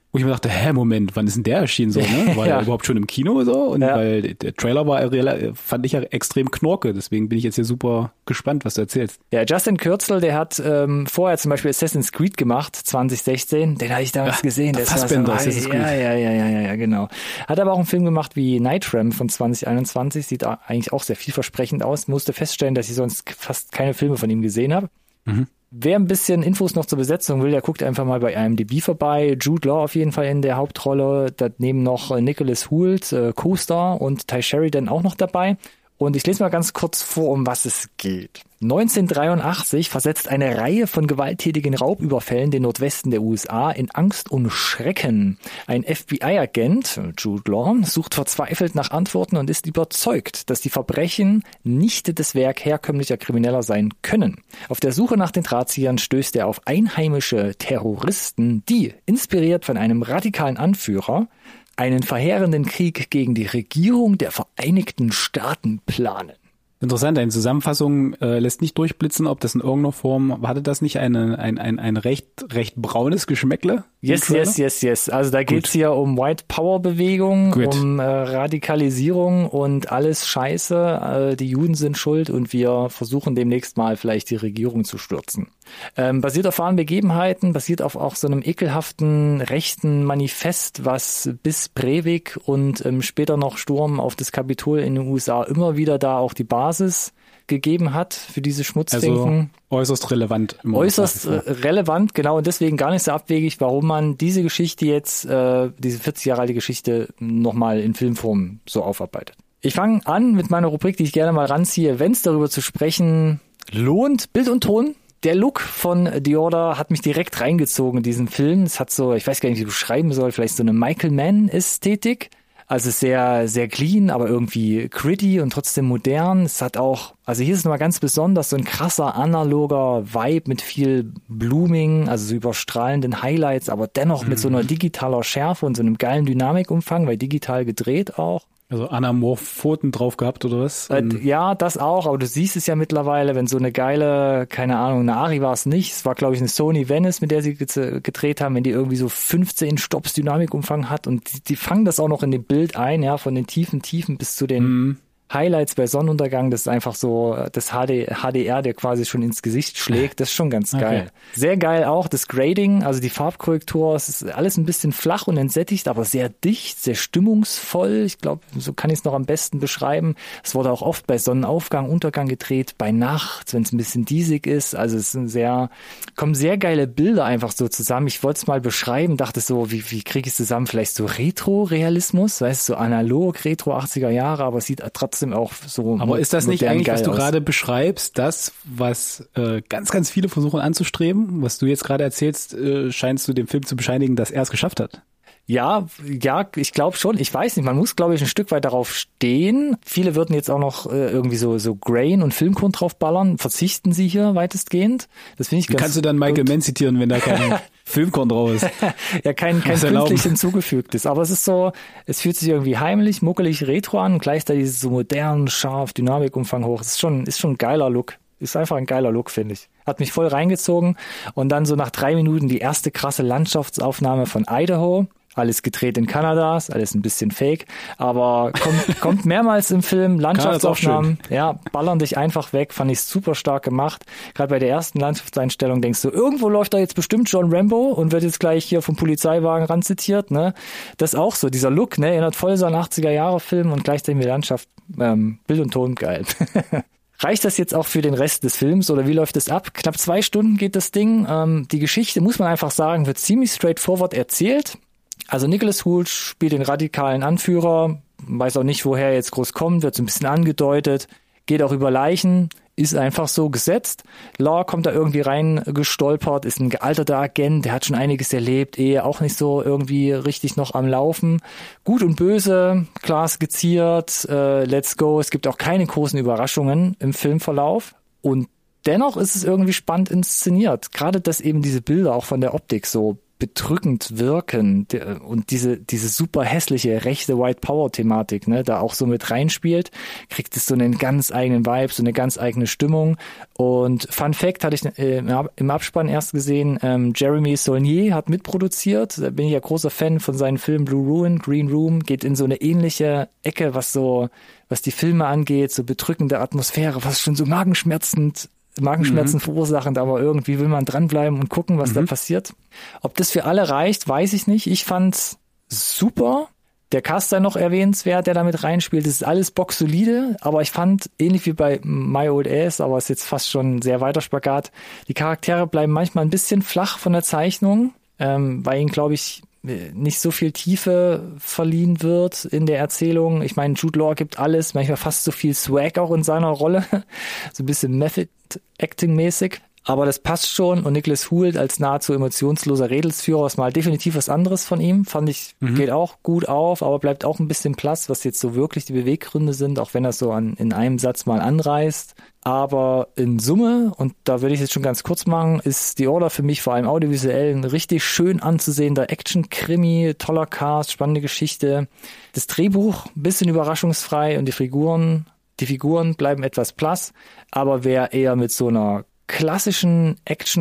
Wo ich mir dachte, hä, Moment, wann ist denn der erschienen so, ne? War ja. er überhaupt schon im Kino so? Und ja. weil der Trailer war, fand ich ja extrem knorke, deswegen bin ich jetzt hier super gespannt, was du erzählst. Ja, Justin Kürzel, der hat ähm, vorher zum Beispiel Assassin's Creed gemacht, zwanzig sechzehn, den habe ich damals ja, gesehen. Der Fassbender, Assassin's Creed. Ja, ja, ja, ja, ja, genau. Hat aber auch einen Film gemacht wie Night Ram von zwanzig einundzwanzig, sieht eigentlich auch sehr vielversprechend aus, musste feststellen, dass ich sonst fast keine Filme von ihm gesehen habe. Mhm. Wer ein bisschen Infos noch zur Besetzung will, der guckt einfach mal bei I M D B vorbei. Jude Law auf jeden Fall in der Hauptrolle. Daneben noch Nicholas Hoult, äh, Co-Star, und Ty Sheridan auch noch dabei. Und ich lese mal ganz kurz vor, um was es geht. neunzehnhundertdreiundachtzig versetzt eine Reihe von gewalttätigen Raubüberfällen den Nordwesten der U S A in Angst und Schrecken. Ein F B I-Agent, Jude Law, sucht verzweifelt nach Antworten und ist überzeugt, dass die Verbrechen nicht das Werk herkömmlicher Krimineller sein können. Auf der Suche nach den Drahtziehern stößt er auf einheimische Terroristen, die, inspiriert von einem radikalen Anführer, einen verheerenden Krieg gegen die Regierung der Vereinigten Staaten planen. Interessant, eine Zusammenfassung äh, lässt nicht durchblitzen, ob das in irgendeiner Form, hatte das nicht eine, ein, ein, ein recht, recht braunes Geschmäckle? Yes, yes, yes, yes. Also da geht's hier um White Power Bewegung, Gut. um äh, Radikalisierung und alles Scheiße. Äh, die Juden sind schuld und wir versuchen demnächst mal vielleicht die Regierung zu stürzen. Ähm, basiert auf wahren Begebenheiten, basiert auf auch so einem ekelhaften rechten Manifest, was bis Breivik und ähm, später noch Sturm auf das Kapitol in den U S A immer wieder da auch die Basis gegeben hat für diese Schmutzfinken. Also äußerst relevant. Äußerst äh, relevant, genau, und deswegen gar nicht so abwegig, warum man diese Geschichte jetzt, äh, diese vierzig Jahre alte Geschichte, nochmal in Filmform so aufarbeitet. Ich fange an mit meiner Rubrik, die ich gerne mal ranziehe, wenn es darüber zu sprechen lohnt, Bild und Ton. Der Look von The Order hat mich direkt reingezogen in diesen Film. Es hat so, ich weiß gar nicht, wie ich beschreiben soll, vielleicht so eine Michael Mann-Ästhetik. Also sehr, sehr clean, aber irgendwie gritty und trotzdem modern. Es hat auch, also hier ist es nochmal ganz besonders so ein krasser analoger Vibe mit viel Blooming, also so überstrahlenden Highlights, aber dennoch mit so einer digitaler Schärfe und so einem geilen Dynamikumfang, weil digital gedreht auch. Also Anamorphoten drauf gehabt oder was? Äh, ja, das auch, aber du siehst es ja mittlerweile, wenn so eine geile, keine Ahnung, eine Ari war es nicht, es war glaube ich eine Sony Venice, mit der sie gedreht haben, wenn die irgendwie so fünfzehn Stops Dynamikumfang hat und die, die fangen das auch noch in dem Bild ein, ja, von den tiefen Tiefen bis zu den mhm. Highlights bei Sonnenuntergang, das ist einfach so das H D, H D R, der quasi schon ins Gesicht schlägt, das ist schon ganz geil. Okay. Sehr geil auch das Grading, also die Farbkorrektur, es ist alles ein bisschen flach und entsättigt, aber sehr dicht, sehr stimmungsvoll. Ich glaube, so kann ich es noch am besten beschreiben. Es wurde auch oft bei Sonnenaufgang, Untergang gedreht, bei Nacht, wenn es ein bisschen diesig ist. Also es sind sehr, kommen sehr geile Bilder einfach so zusammen. Ich wollte es mal beschreiben, dachte so, wie, wie kriege ich es zusammen? Vielleicht so Retro-Realismus, weißt du, so analog, Retro achtziger Jahre, aber es sieht trotzdem auch so. Aber ist das nicht eigentlich, was du gerade beschreibst, das, was äh, ganz, ganz viele versuchen anzustreben? Was du jetzt gerade erzählst, äh, scheinst du dem Film zu bescheinigen, dass er es geschafft hat? Ja, ja, ich glaube schon. Ich weiß nicht, man muss, glaube ich, ein Stück weit darauf stehen. Viele würden jetzt auch noch äh, irgendwie so so Grain und Filmgrund drauf ballern. Verzichten sie hier weitestgehend. Das finde ich ganz. Kannst du dann Michael Mann zitieren, wenn da kein Filmkorn drauf ist? Ja, kein kein künstlich hinzugefügtes. Aber es ist so, es fühlt sich irgendwie heimlich, muckelig, retro an und gleichzeitig ist es so modern, scharf, Dynamikumfang hoch. Es ist schon, ist schon ein geiler Look. Ist einfach ein geiler Look, finde ich. Hat mich voll reingezogen. Und dann so nach drei Minuten die erste krasse Landschaftsaufnahme von Idaho. Alles gedreht in Kanada, ist alles ein bisschen fake, aber kommt, kommt mehrmals im Film, Landschaftsaufnahmen, ja, ballern dich einfach weg, fand ich super stark gemacht. Gerade bei der ersten Landschaftseinstellung denkst du, irgendwo läuft da jetzt bestimmt John Rambo und wird jetzt gleich hier vom Polizeiwagen ranzitiert, ne? Das ist auch so, dieser Look, ne, erinnert voll so an achtziger-Jahre-Film und gleichzeitig die Landschaft, ähm, Bild und Ton, geil. Reicht das jetzt auch für den Rest des Films oder wie läuft es ab? Knapp zwei Stunden geht das Ding. Ähm, die Geschichte, muss man einfach sagen, wird ziemlich straightforward erzählt. Also Nicholas Hoult spielt den radikalen Anführer, weiß auch nicht, woher er jetzt groß kommt, wird so ein bisschen angedeutet, geht auch über Leichen, ist einfach so gesetzt. Law kommt da irgendwie rein gestolpert, ist ein gealterter Agent, der hat schon einiges erlebt, Ehe auch nicht so irgendwie richtig noch am Laufen. Gut und böse, klar skizziert, äh, let's go. Es gibt auch keine großen Überraschungen im Filmverlauf und dennoch ist es irgendwie spannend inszeniert. Gerade, dass eben diese Bilder auch von der Optik so bedrückend wirken und diese diese super hässliche rechte White Power Thematik, ne, da auch so mit reinspielt, kriegt es so einen ganz eigenen Vibe, so eine ganz eigene Stimmung. Und Fun Fact hatte ich äh, im Abspann erst gesehen, ähm, Jeremy Saulnier hat mitproduziert, da bin ich ja großer Fan von seinen Filmen Blue Ruin, Green Room, geht in so eine ähnliche Ecke, was so, was die Filme angeht, so bedrückende Atmosphäre, was schon so magenschmerzend Magenschmerzen mhm. verursachend, aber irgendwie will man dranbleiben und gucken, was mhm. da passiert. Ob das für alle reicht, weiß ich nicht. Ich fand's super. Der Cast sei noch erwähnenswert, der damit reinspielt. Das ist alles boxsolide, aber ich fand, ähnlich wie bei My Old Ass, aber ist jetzt fast schon ein sehr weiter Spagat, die Charaktere bleiben manchmal ein bisschen flach von der Zeichnung, ähm, weil ihnen, glaube ich, nicht so viel Tiefe verliehen wird in der Erzählung. Ich meine, Jude Law gibt alles, manchmal fast so viel Swag auch in seiner Rolle, so ein bisschen Method-Acting-mäßig. Aber das passt schon und Nicholas Hoult als nahezu emotionsloser Redelsführer ist mal definitiv was anderes von ihm. Fand ich, mhm. geht auch gut auf, aber bleibt auch ein bisschen Platz, was jetzt so wirklich die Beweggründe sind, auch wenn er so an, in einem Satz mal anreißt. Aber in Summe, und da würde ich jetzt schon ganz kurz machen, ist The Order für mich vor allem audiovisuell ein richtig schön anzusehender Action-Krimi, toller Cast, spannende Geschichte. Das Drehbuch ein bisschen überraschungsfrei und die Figuren, die Figuren bleiben etwas blass, aber wer eher mit so einer klassischen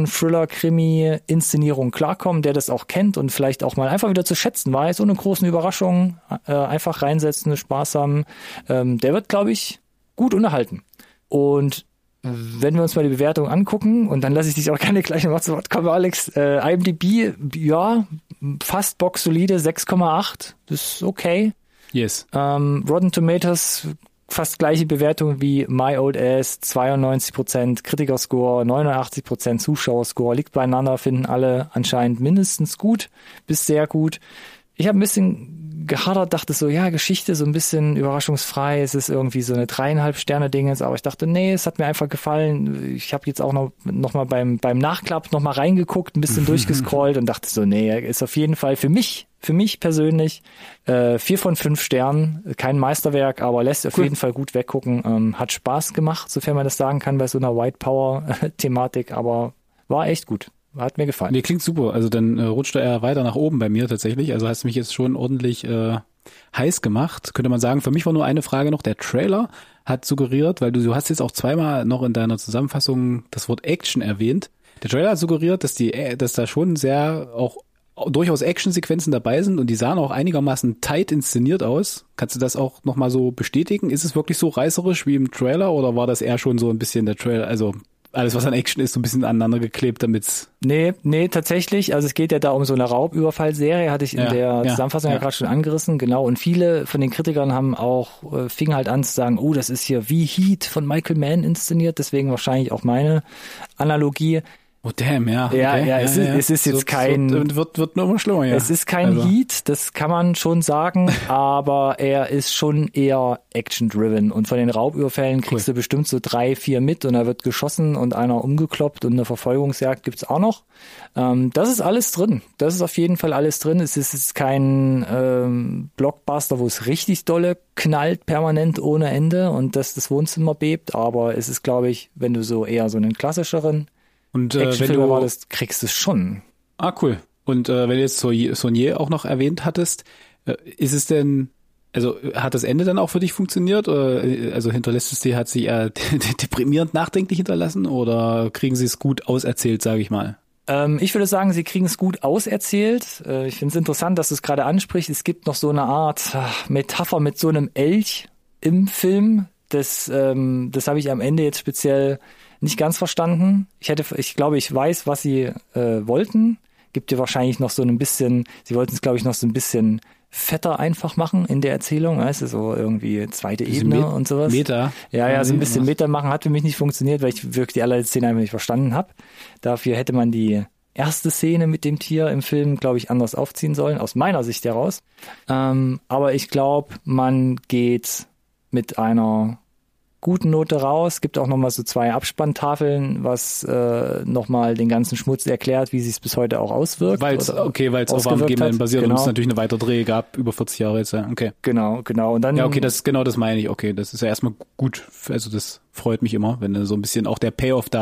Action-Thriller-Krimi-Inszenierung klarkommen, der das auch kennt und vielleicht auch mal einfach wieder zu schätzen weiß, ohne großen Überraschungen, äh, einfach reinsetzen, Spaß haben, ähm, der wird, glaube ich, gut unterhalten. Und wenn wir uns mal die Bewertung angucken, und dann lasse ich dich auch gerne gleich noch zu Wort kommen, Alex, äh, IMDb, ja, fast boxsolide, sechs Komma acht, das ist okay. Yes. Ähm, Rotten Tomatoes, fast gleiche Bewertung wie My Old Ass, zweiundneunzig Prozent Kritikerscore, neunundachtzig Prozent Zuschauerscore, liegt beieinander, finden alle anscheinend mindestens gut bis sehr gut. Ich habe ein bisschen gehadert, dachte so, ja, Geschichte so ein bisschen überraschungsfrei, es ist irgendwie so eine dreieinhalb Sterne Ding jetzt, aber ich dachte, nee, es hat mir einfach gefallen. Ich habe jetzt auch noch, noch mal beim beim Nachklapp noch mal reingeguckt, ein bisschen durchgescrollt und dachte so, nee, ist auf jeden Fall für mich, für mich persönlich äh, vier von fünf Sternen, kein Meisterwerk, aber lässt auf cool. jeden Fall gut weggucken, ähm, hat Spaß gemacht, sofern man das sagen kann bei so einer White Power Thematik, aber war echt gut. Hat mir gefallen. Mir klingt super. Also dann äh, rutscht er weiter nach oben bei mir tatsächlich. Also hast du mich jetzt schon ordentlich äh, heiß gemacht. Könnte man sagen, für mich war nur eine Frage noch. Der Trailer hat suggeriert, weil du, du hast jetzt auch zweimal noch in deiner Zusammenfassung das Wort Action erwähnt. Der Trailer hat suggeriert, dass die, dass da schon sehr auch durchaus Actionsequenzen dabei sind und die sahen auch einigermaßen tight inszeniert aus. Kannst du das auch nochmal so bestätigen? Ist es wirklich so reißerisch wie im Trailer oder war das eher schon so ein bisschen der Trailer, also alles, was an Action ist, so ein bisschen aneinander geklebt, damit's... Nee, nee, tatsächlich. Also es geht ja da um so eine Raubüberfallserie, hatte ich in ja, der ja, Zusammenfassung ja, ja gerade schon angerissen, genau. Und viele von den Kritikern haben auch, äh, fingen halt an zu sagen, oh, das ist hier wie Heat von Michael Mann inszeniert, deswegen wahrscheinlich auch meine Analogie. Oh damn, ja. Ja, okay. ja, es, ja, ist, ja. es ist jetzt wird, kein... Wird, wird, wird nur immer schlimmer, ja. Es ist kein also. Heat, das kann man schon sagen, aber er ist schon eher action-driven. Und von den Raubüberfällen kriegst cool. du bestimmt so drei, vier mit und da wird geschossen und einer umgekloppt und eine Verfolgungsjagd gibt's auch noch. Ähm, das ist alles drin. Das ist auf jeden Fall alles drin. Es ist, es ist kein ähm, Blockbuster, wo es richtig dolle knallt, permanent ohne Ende und dass das Wohnzimmer bebt, aber es ist, glaube ich, wenn du so eher so einen klassischeren Und äh, wenn du wartest, kriegst du es schon. Ah, cool. Und äh, wenn du jetzt Saulnier auch noch erwähnt hattest, äh, ist es denn, also hat das Ende dann auch für dich funktioniert? Oder, also hinterlässt es dir, hat sich eher deprimierend nachdenklich hinterlassen oder kriegen sie es gut auserzählt, sage ich mal? Ähm, ich würde sagen, sie kriegen es gut auserzählt. Äh, ich finde es interessant, dass du es gerade ansprichst. Es gibt noch so eine Art ach, Metapher mit so einem Elch im Film. Das, ähm, das habe ich am Ende jetzt speziell nicht ganz verstanden. Ich hätte, ich glaube, ich weiß, was sie äh, wollten. Gibt dir wahrscheinlich noch so ein bisschen, sie wollten es, glaube ich, noch so ein bisschen fetter einfach machen in der Erzählung, weißt du, so irgendwie zweite Diese Ebene Met- und sowas. Meta. Ja, ja, so ein bisschen Meta machen hat für mich nicht funktioniert, weil ich wirklich die allerletzte Szene einfach nicht verstanden habe. Dafür hätte man die erste Szene mit dem Tier im Film, glaube ich, anders aufziehen sollen, aus meiner Sicht heraus. Ähm, aber ich glaube, man geht mit einer guten Note raus. Gibt auch nochmal so zwei Abspanntafeln, was äh, nochmal den ganzen Schmutz erklärt, wie sich es bis heute auch auswirkt. Weil's, okay, weil es auf Armageddon basiert genau. Und es natürlich eine weitere Dreh gab, über vierzig Jahre jetzt. Okay. Genau, genau. Und dann, ja, okay, das genau das meine ich. Okay, das ist ja erstmal gut. Also das freut mich immer, wenn so ein bisschen auch der Payoff da ist.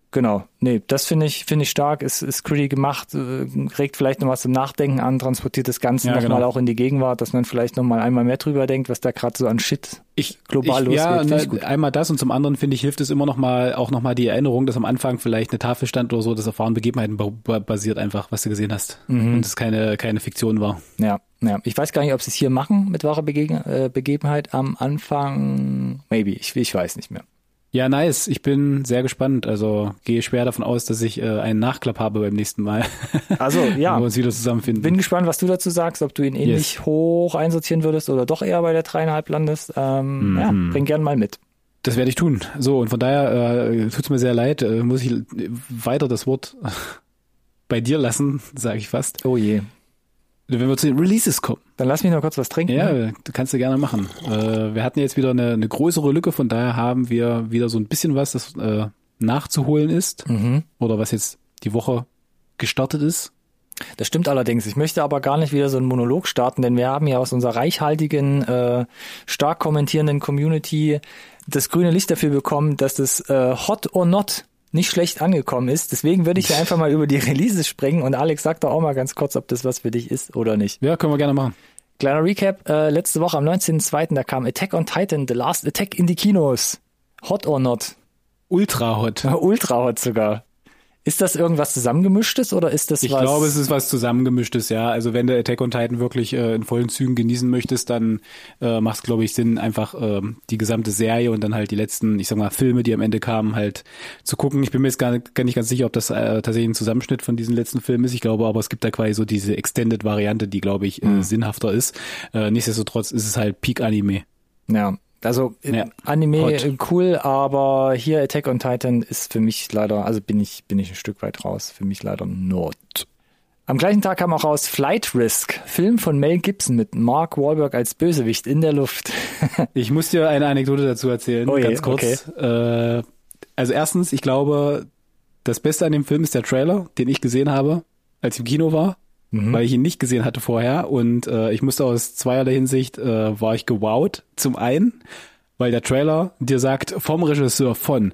Genau, nee, das finde ich finde ich stark, ist ist gritty gemacht, äh, regt vielleicht noch was zum Nachdenken an, transportiert das Ganze Ja, nochmal genau. auch in die Gegenwart, dass man vielleicht nochmal einmal mehr drüber denkt, was da gerade so an Shit Ich, global ich, losgeht. ja, Finde ne, ich gut. einmal das und zum anderen finde ich, hilft es immer noch mal, auch noch mal die Erinnerung, dass am Anfang vielleicht eine Tafel stand oder so, das auf wahren Begebenheiten ba- ba- basiert einfach, was du gesehen hast. Mhm. Und es keine, keine Fiktion war. Ja, ja, ich weiß gar nicht, ob sie es hier machen mit wahrer Begegen, äh, Begebenheit am Anfang, maybe, ich, ich weiß nicht mehr. Ja, nice. Ich bin sehr gespannt. Also gehe schwer davon aus, dass ich äh, einen Nachklapp habe beim nächsten Mal. Also, ja. Wenn wir uns wieder zusammenfinden. Bin gespannt, was du dazu sagst, ob du ihn ähnlich Yes. hoch einsortieren würdest oder doch eher bei der dreieinhalb landest. Ähm, Mhm. Ja, bring gern mal mit. Das werde ich tun. So, und von daher äh, tut es mir sehr leid, äh, muss ich weiter das Wort bei dir lassen, sage ich fast. Oh je. Wenn wir zu den Releases kommen. Dann lass mich noch kurz was trinken. Ja, du kannst du gerne machen. Äh, wir hatten jetzt wieder eine, eine größere Lücke, von daher haben wir wieder so ein bisschen was, das äh, nachzuholen ist. Mhm. Oder was jetzt die Woche gestartet ist. Das stimmt allerdings. Ich möchte aber gar nicht wieder so einen Monolog starten, denn wir haben ja aus unserer reichhaltigen, äh, stark kommentierenden Community das grüne Licht dafür bekommen, dass das äh, Hot or Not nicht schlecht angekommen ist. Deswegen würde ich einfach mal über die Releases springen und Alex, sag doch auch mal ganz kurz, ob das was für dich ist oder nicht. Ja, können wir gerne machen. Kleiner Recap, äh, letzte Woche am neunzehnten zweiten da kam Attack on Titan, The Last Attack in die Kinos. Hot or Not? Ultra hot. Ultra hot sogar. Ist das irgendwas Zusammengemischtes oder ist das Ich was? glaube, es ist was Zusammengemischtes, ja. Also wenn du Attack on Titan wirklich äh, in vollen Zügen genießen möchtest, dann äh, macht es, glaube ich, Sinn, einfach ähm, die gesamte Serie und dann halt die letzten, ich sag mal, Filme, die am Ende kamen, halt zu gucken. Ich bin mir jetzt gar nicht, gar nicht ganz sicher, ob das äh, tatsächlich ein Zusammenschnitt von diesen letzten Filmen ist. Ich glaube aber, es gibt da quasi so diese Extended-Variante, die, glaube ich, äh, Mhm. sinnhafter ist. Äh, nichtsdestotrotz ist es halt Peak-Anime. Ja, also Ja, Anime hot. äh, cool, aber hier Attack on Titan ist für mich leider, also bin ich bin ich ein Stück weit raus, für mich leider not. Am gleichen Tag kam auch raus Flight Risk, Film von Mel Gibson mit Mark Wahlberg als Bösewicht in der Luft. Ich muss dir eine Anekdote dazu erzählen, Oh je, ganz kurz. Äh, also erstens, ich glaube, das Beste an dem Film ist der Trailer, den ich gesehen habe, als ich im Kino war, Mhm. weil ich ihn nicht gesehen hatte vorher. Und äh, ich musste aus zweierlei Hinsicht, äh, war ich gewowt. Zum einen, weil der Trailer dir sagt, vom Regisseur von,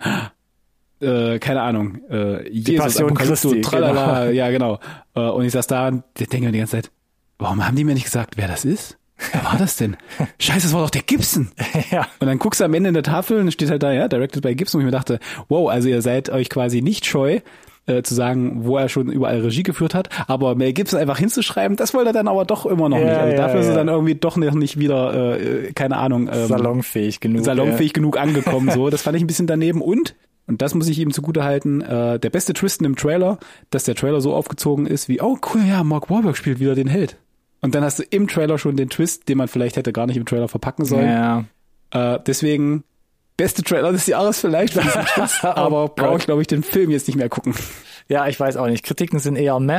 äh, keine Ahnung, äh, Jesus, Passion Apokalypto, Christi, tralala, genau. ja genau. Äh, und ich saß da und denke mir die ganze Zeit, warum haben die mir nicht gesagt, wer das ist? Wer war das denn? Scheiße, das war doch der Gibson. Ja. Und dann guckst du am Ende in der Tafel und steht halt da, ja, directed by Gibson. Und ich mir dachte, wow, also ihr seid euch quasi nicht scheu, äh, zu sagen, wo er schon überall Regie geführt hat. Aber Mel Gibson einfach hinzuschreiben, das wollte er dann aber doch immer noch Ja, nicht. Also ja, dafür ist ja. er dann irgendwie doch noch nicht wieder, äh, keine Ahnung, ähm, Salonfähig genug. salonfähig genug angekommen. So, das fand ich ein bisschen daneben. Und, und das muss ich ihm zugute halten, äh, der beste Twist in dem Trailer, dass der Trailer so aufgezogen ist wie, oh cool, ja, Mark Wahlberg spielt wieder den Held. Und dann hast du im Trailer schon den Twist, den man vielleicht hätte gar nicht im Trailer verpacken sollen. Ja. Äh, deswegen, beste Trailer des Jahres vielleicht, für diesen Twist, aber brauche ich, glaube ich, den Film jetzt nicht mehr gucken. Ja, ich weiß auch nicht. Kritiken sind eher meh.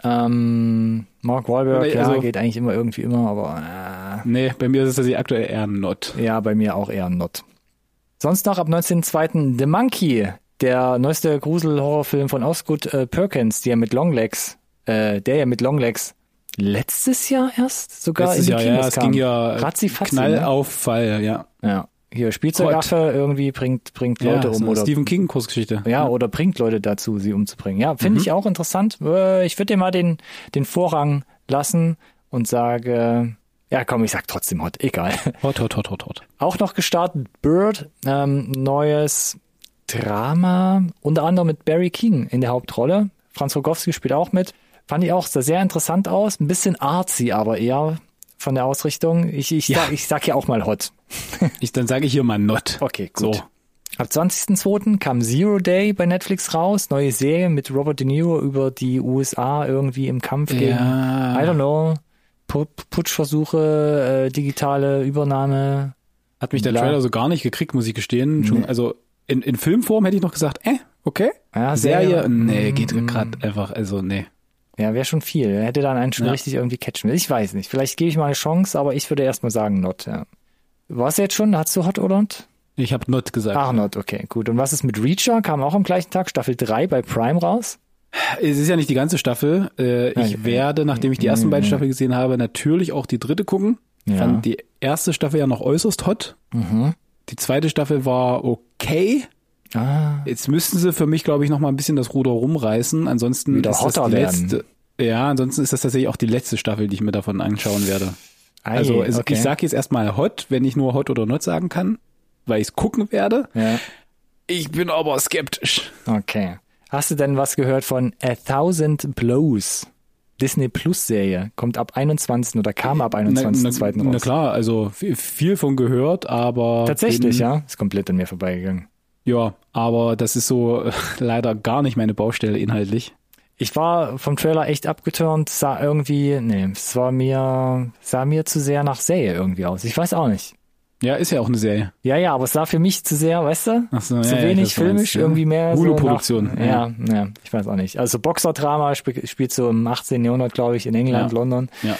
Ähm, Mark Wahlberg, Nee, ja, also- geht eigentlich immer irgendwie immer, aber Nee, bei mir ist es tatsächlich aktuell eher not. äh, ja, bei mir auch eher not. Sonst noch ab neunzehnten zweiten The Monkey, der neueste Grusel-Horrorfilm von Osgood äh, Perkins, die ja mit Longlegs, äh, der ja mit Longlegs letztes Jahr erst sogar Letztes in Jahr, die Kinos ja, es kam. ging ja Ratzifatzi, Knall ne? auf Fall, ja. Ja, hier Spielzeugaffe irgendwie bringt bringt Leute ja, um so oder Stephen King Kurzgeschichte. ja, oder bringt Leute dazu, sie umzubringen. Ja, finde Mhm. ich auch interessant. Äh, Ich würde dir mal den, den Vorrang lassen und sage, ja komm, ich sag trotzdem Hot, egal. Hot, hot, hot, hot, hot. Auch noch gestartet Bird, ähm, neues Drama, unter anderem mit Barry King in der Hauptrolle. Franz Rogowski spielt auch mit. Fand ich auch, sah sehr interessant aus. Ein bisschen artsy, aber eher von der Ausrichtung. Ich, ich, Ja. sag, ich sag ja auch mal Hot. Ich, dann sage ich hier mal not. Okay, gut. So. Ab zwanzigsten zweiten kam Zero Day bei Netflix raus, neue Serie mit Robert De Niro über die U S A irgendwie im Kampf gegen, Ja. I don't know, Pu- Putschversuche, äh, digitale Übernahme. Hat mich der Bla. Trailer so gar nicht gekriegt, muss ich gestehen. Schon, also in, in Filmform hätte ich noch gesagt, äh, okay. Ja, Serie, Serie, nee, geht mm. gerade einfach, also nee. Ja, wäre schon viel. Er hätte dann einen schon Ja. richtig irgendwie catchen. Ich weiß nicht. Vielleicht gebe ich mal eine Chance, aber ich würde erstmal sagen Not. Ja. War's jetzt schon? Hast du Hot oder Not? Ich habe not gesagt. Ach, Not, okay, gut. Und was ist mit Reacher? Kam auch am gleichen Tag, Staffel drei bei Prime raus. Es ist ja nicht die ganze Staffel. Äh, ich Ja, werde, nachdem ich die ersten ja, beiden ja. Staffeln gesehen habe, natürlich auch die dritte gucken. Ja. Fand die erste Staffel ja noch äußerst hot. Mhm. Die zweite Staffel war okay. Ah. Jetzt müssten sie für mich, glaube ich, noch mal ein bisschen das Ruder rumreißen. Ansonsten Wieder ist das hotter die werden. letzte. Ja, ansonsten ist das tatsächlich auch die letzte Staffel, die ich mir davon anschauen werde. Ei, also es, okay. ich sage jetzt erstmal hot, wenn ich nur hot oder not sagen kann, weil ich es gucken werde. Ja. Ich bin aber skeptisch. Okay. Hast du denn was gehört von A Thousand Blows? Disney Plus Serie. Kommt ab einundzwanzigsten oder kam ab einundzwanzigsten zweiten raus. Na klar, also viel, viel von gehört, aber... Tatsächlich, bin, ja? Ist komplett an mir vorbeigegangen. Ja, aber das ist so äh, leider gar nicht meine Baustelle inhaltlich. Ich war vom Trailer echt abgeturnt, sah irgendwie, nee, es war mir, sah mir zu sehr nach Serie irgendwie aus. Ich weiß auch nicht. Ja, ist ja auch eine Serie. Ja, ja, aber es sah für mich zu sehr, weißt du? Ach so, zu ja, ja, wenig ich weiß, filmisch, ja. irgendwie mehr so Hulu-Produktion. nach- Ja, ja, ich weiß auch nicht. Also Boxerdrama sp- spielt so im achtzehnten Jahrhundert, glaube ich, in England, Ja. London. Ja,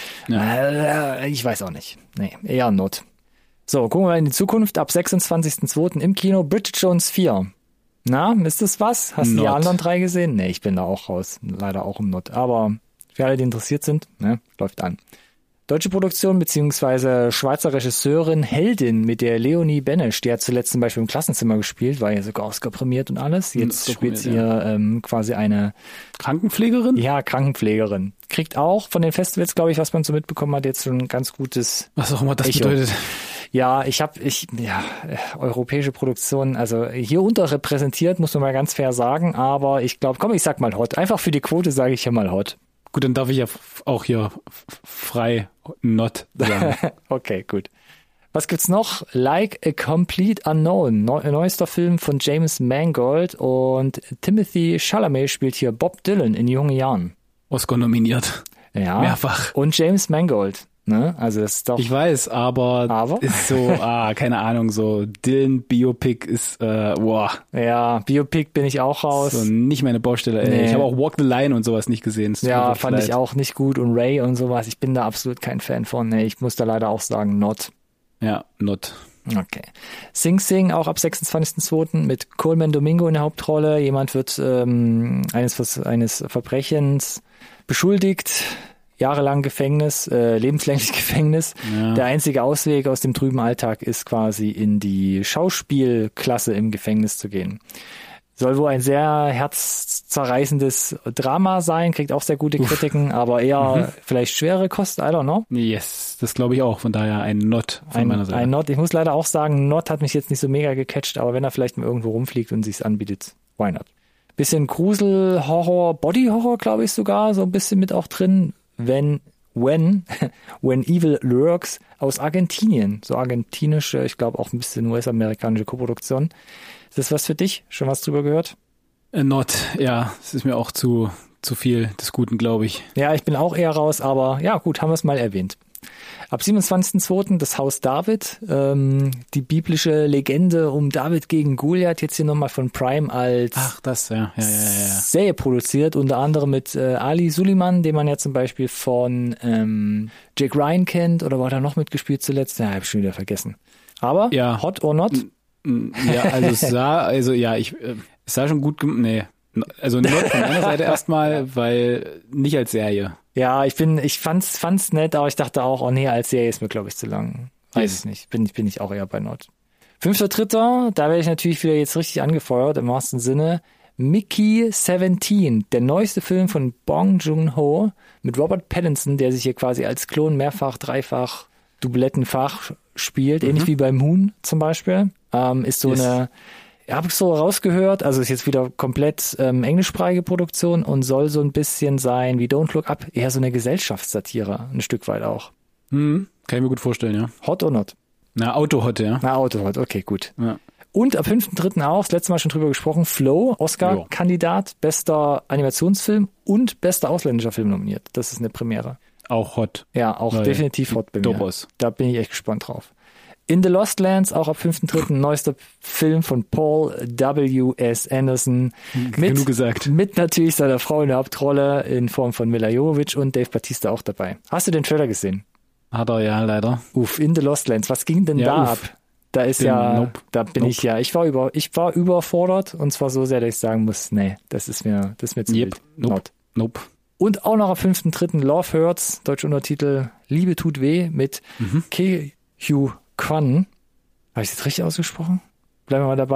ja. Äh, ich weiß auch nicht. Nee, eher not. So, gucken wir in die Zukunft. Ab sechsundzwanzigsten zweiten im Kino Bridget Jones vier. Na, ist das was? Hast du die Not. anderen drei gesehen? Nee, ich bin da auch raus. Leider auch im Not. Aber für alle, die interessiert sind, ne, läuft an. Deutsche Produktion beziehungsweise Schweizer Regisseurin Heldin mit der Leonie Benesch. Die hat zuletzt zum Beispiel im Klassenzimmer gespielt, war ja sogar Oscar prämiert und alles. Jetzt Oscar spielt sie prämiert, hier ähm, quasi eine Krankenpflegerin? ja, Krankenpflegerin. Kriegt auch von den Festivals, glaube ich, was man so mitbekommen hat, jetzt schon ein ganz gutes Was auch immer das Echo. bedeutet. Ja, ich habe, ich, ja, äh, europäische Produktionen, also hier unterrepräsentiert, muss man mal ganz fair sagen, aber ich glaube, komm, ich sag mal hot. Einfach für die Quote sage ich hier mal hot. Gut, dann darf ich ja f- auch hier f- frei not sagen. Okay, gut. Was gibt's noch? Like a Complete Unknown, neu, neuester Film von James Mangold und Timothy Chalamet spielt hier Bob Dylan in jungen Jahren. Oscar nominiert. Ja. Mehrfach. Und James Mangold, ne? Also das ist doch. Ich weiß, aber, Aber? ist so, ah, keine Ahnung, so Dylan Biopic ist, äh, boah, Ja, Biopic bin ich auch raus. so nicht meine Baustelle. Ey. Nee. Ich habe auch Walk the Line und sowas nicht gesehen. Es tut mir Ja, wirklich fand leid. ich auch nicht gut und Ray und sowas. Ich bin da absolut kein Fan von. Nee, ich muss da leider auch sagen, not. Ja, not. Okay. Sing Sing auch ab sechsundzwanzigsten zweiten mit Coleman Domingo in der Hauptrolle. Jemand wird ähm, eines, eines Verbrechens beschuldigt. Jahrelang Gefängnis, äh, lebenslänglich Gefängnis. Ja. Der einzige Ausweg aus dem trüben Alltag ist quasi in die Schauspielklasse im Gefängnis zu gehen. Soll wohl ein sehr herzzerreißendes Drama sein, kriegt auch sehr gute Kritiken, aber eher vielleicht schwere Kost, I don't know. Yes, das glaube ich auch. Von daher ein Not von Ein, meiner Seite. ein Not. Ich muss leider auch sagen, Not hat mich jetzt nicht so mega gecatcht, aber wenn er vielleicht mal irgendwo rumfliegt und sich's anbietet, why not? Bisschen Grusel, Horror, Body-Horror, glaube ich sogar, so ein bisschen mit auch drin. Wenn, when, when Evil Lurks aus Argentinien. So argentinische, ich glaube auch ein bisschen U S-amerikanische Koproduktion. Ist das was für dich? Schon was drüber gehört? Äh, Not, ja, es ist mir auch zu, zu viel des Guten, glaube ich. Ja, ich bin auch eher raus, aber ja gut, haben wir es mal erwähnt. Ab siebenundzwanzigsten zweiten das Haus David, ähm, die biblische Legende um David gegen Goliath, jetzt hier nochmal von Prime als Ach, das, ja, ja, ja, ja. Serie produziert, unter anderem mit äh, Ali Suleiman, den man ja zum Beispiel von ähm, Jack Ryan kennt, oder war da noch mitgespielt zuletzt? Ja, hab ich schon wieder vergessen. Aber Ja. hot or not? Ja, also es sah, also ja, ich, äh, es sah schon gut, gem- nee, also Not von meiner Seite erstmal, weil nicht als Serie. Ja, ich bin, ich fand's, fand's nett, aber ich dachte auch, oh nee, als Serie ist mir, glaube ich, zu lang. Weiß Yes. ich nicht. Bin, bin ich auch eher bei Not. Fünfter Dritter, da werde ich natürlich wieder jetzt richtig angefeuert, im wahrsten Sinne. Mickey siebzehn, der neueste Film von Bong Joon-ho mit Robert Pattinson, der sich hier quasi als Klon mehrfach, dreifach, Dublettenfach spielt, ähnlich wie bei Moon zum Beispiel. Ähm, ist so Yes. eine, habe ich so rausgehört, also ist jetzt wieder komplett ähm, englischsprachige Produktion und soll so ein bisschen sein wie Don't Look Up, eher so eine Gesellschaftssatire, ein Stück weit auch. Hm, kann ich mir gut vorstellen, ja. Hot or not? Na, Autohotte, ja. Na, Auto hot, okay, gut. Ja. Und am fünften dritten auch, das letzte Mal schon drüber gesprochen, Flow, Oscar-Kandidat, bester Animationsfilm und bester ausländischer Film nominiert. Das ist eine Premiere. Auch hot. Ja, auch Weil definitiv hot bei mir. Dobos. Da bin ich echt gespannt drauf. In the Lost Lands, auch ab fünften dritten neuester Film von Paul W S. Anderson. Mit, Genug gesagt. mit natürlich seiner Frau in der Hauptrolle in Form von Mila Jovovich und Dave Bautista auch dabei. Hast du den Trailer gesehen? Hat er ja leider. Uff, In the Lost Lands. Was ging denn Ja, da uff. ab? Da ist Den- ja, nope. da bin Nope. ich ja, ich war über, ich war überfordert und zwar so sehr, dass ich sagen muss, nee, das ist mir, das ist mir zu Yep. wild. Nope. Not. Nope. Und auch noch am fünften dritten Love Hurts, deutscher Untertitel Liebe tut weh mit Mhm. Ke Hugh Kwan. Habe ich das richtig ausgesprochen? Bleiben wir mal dabei.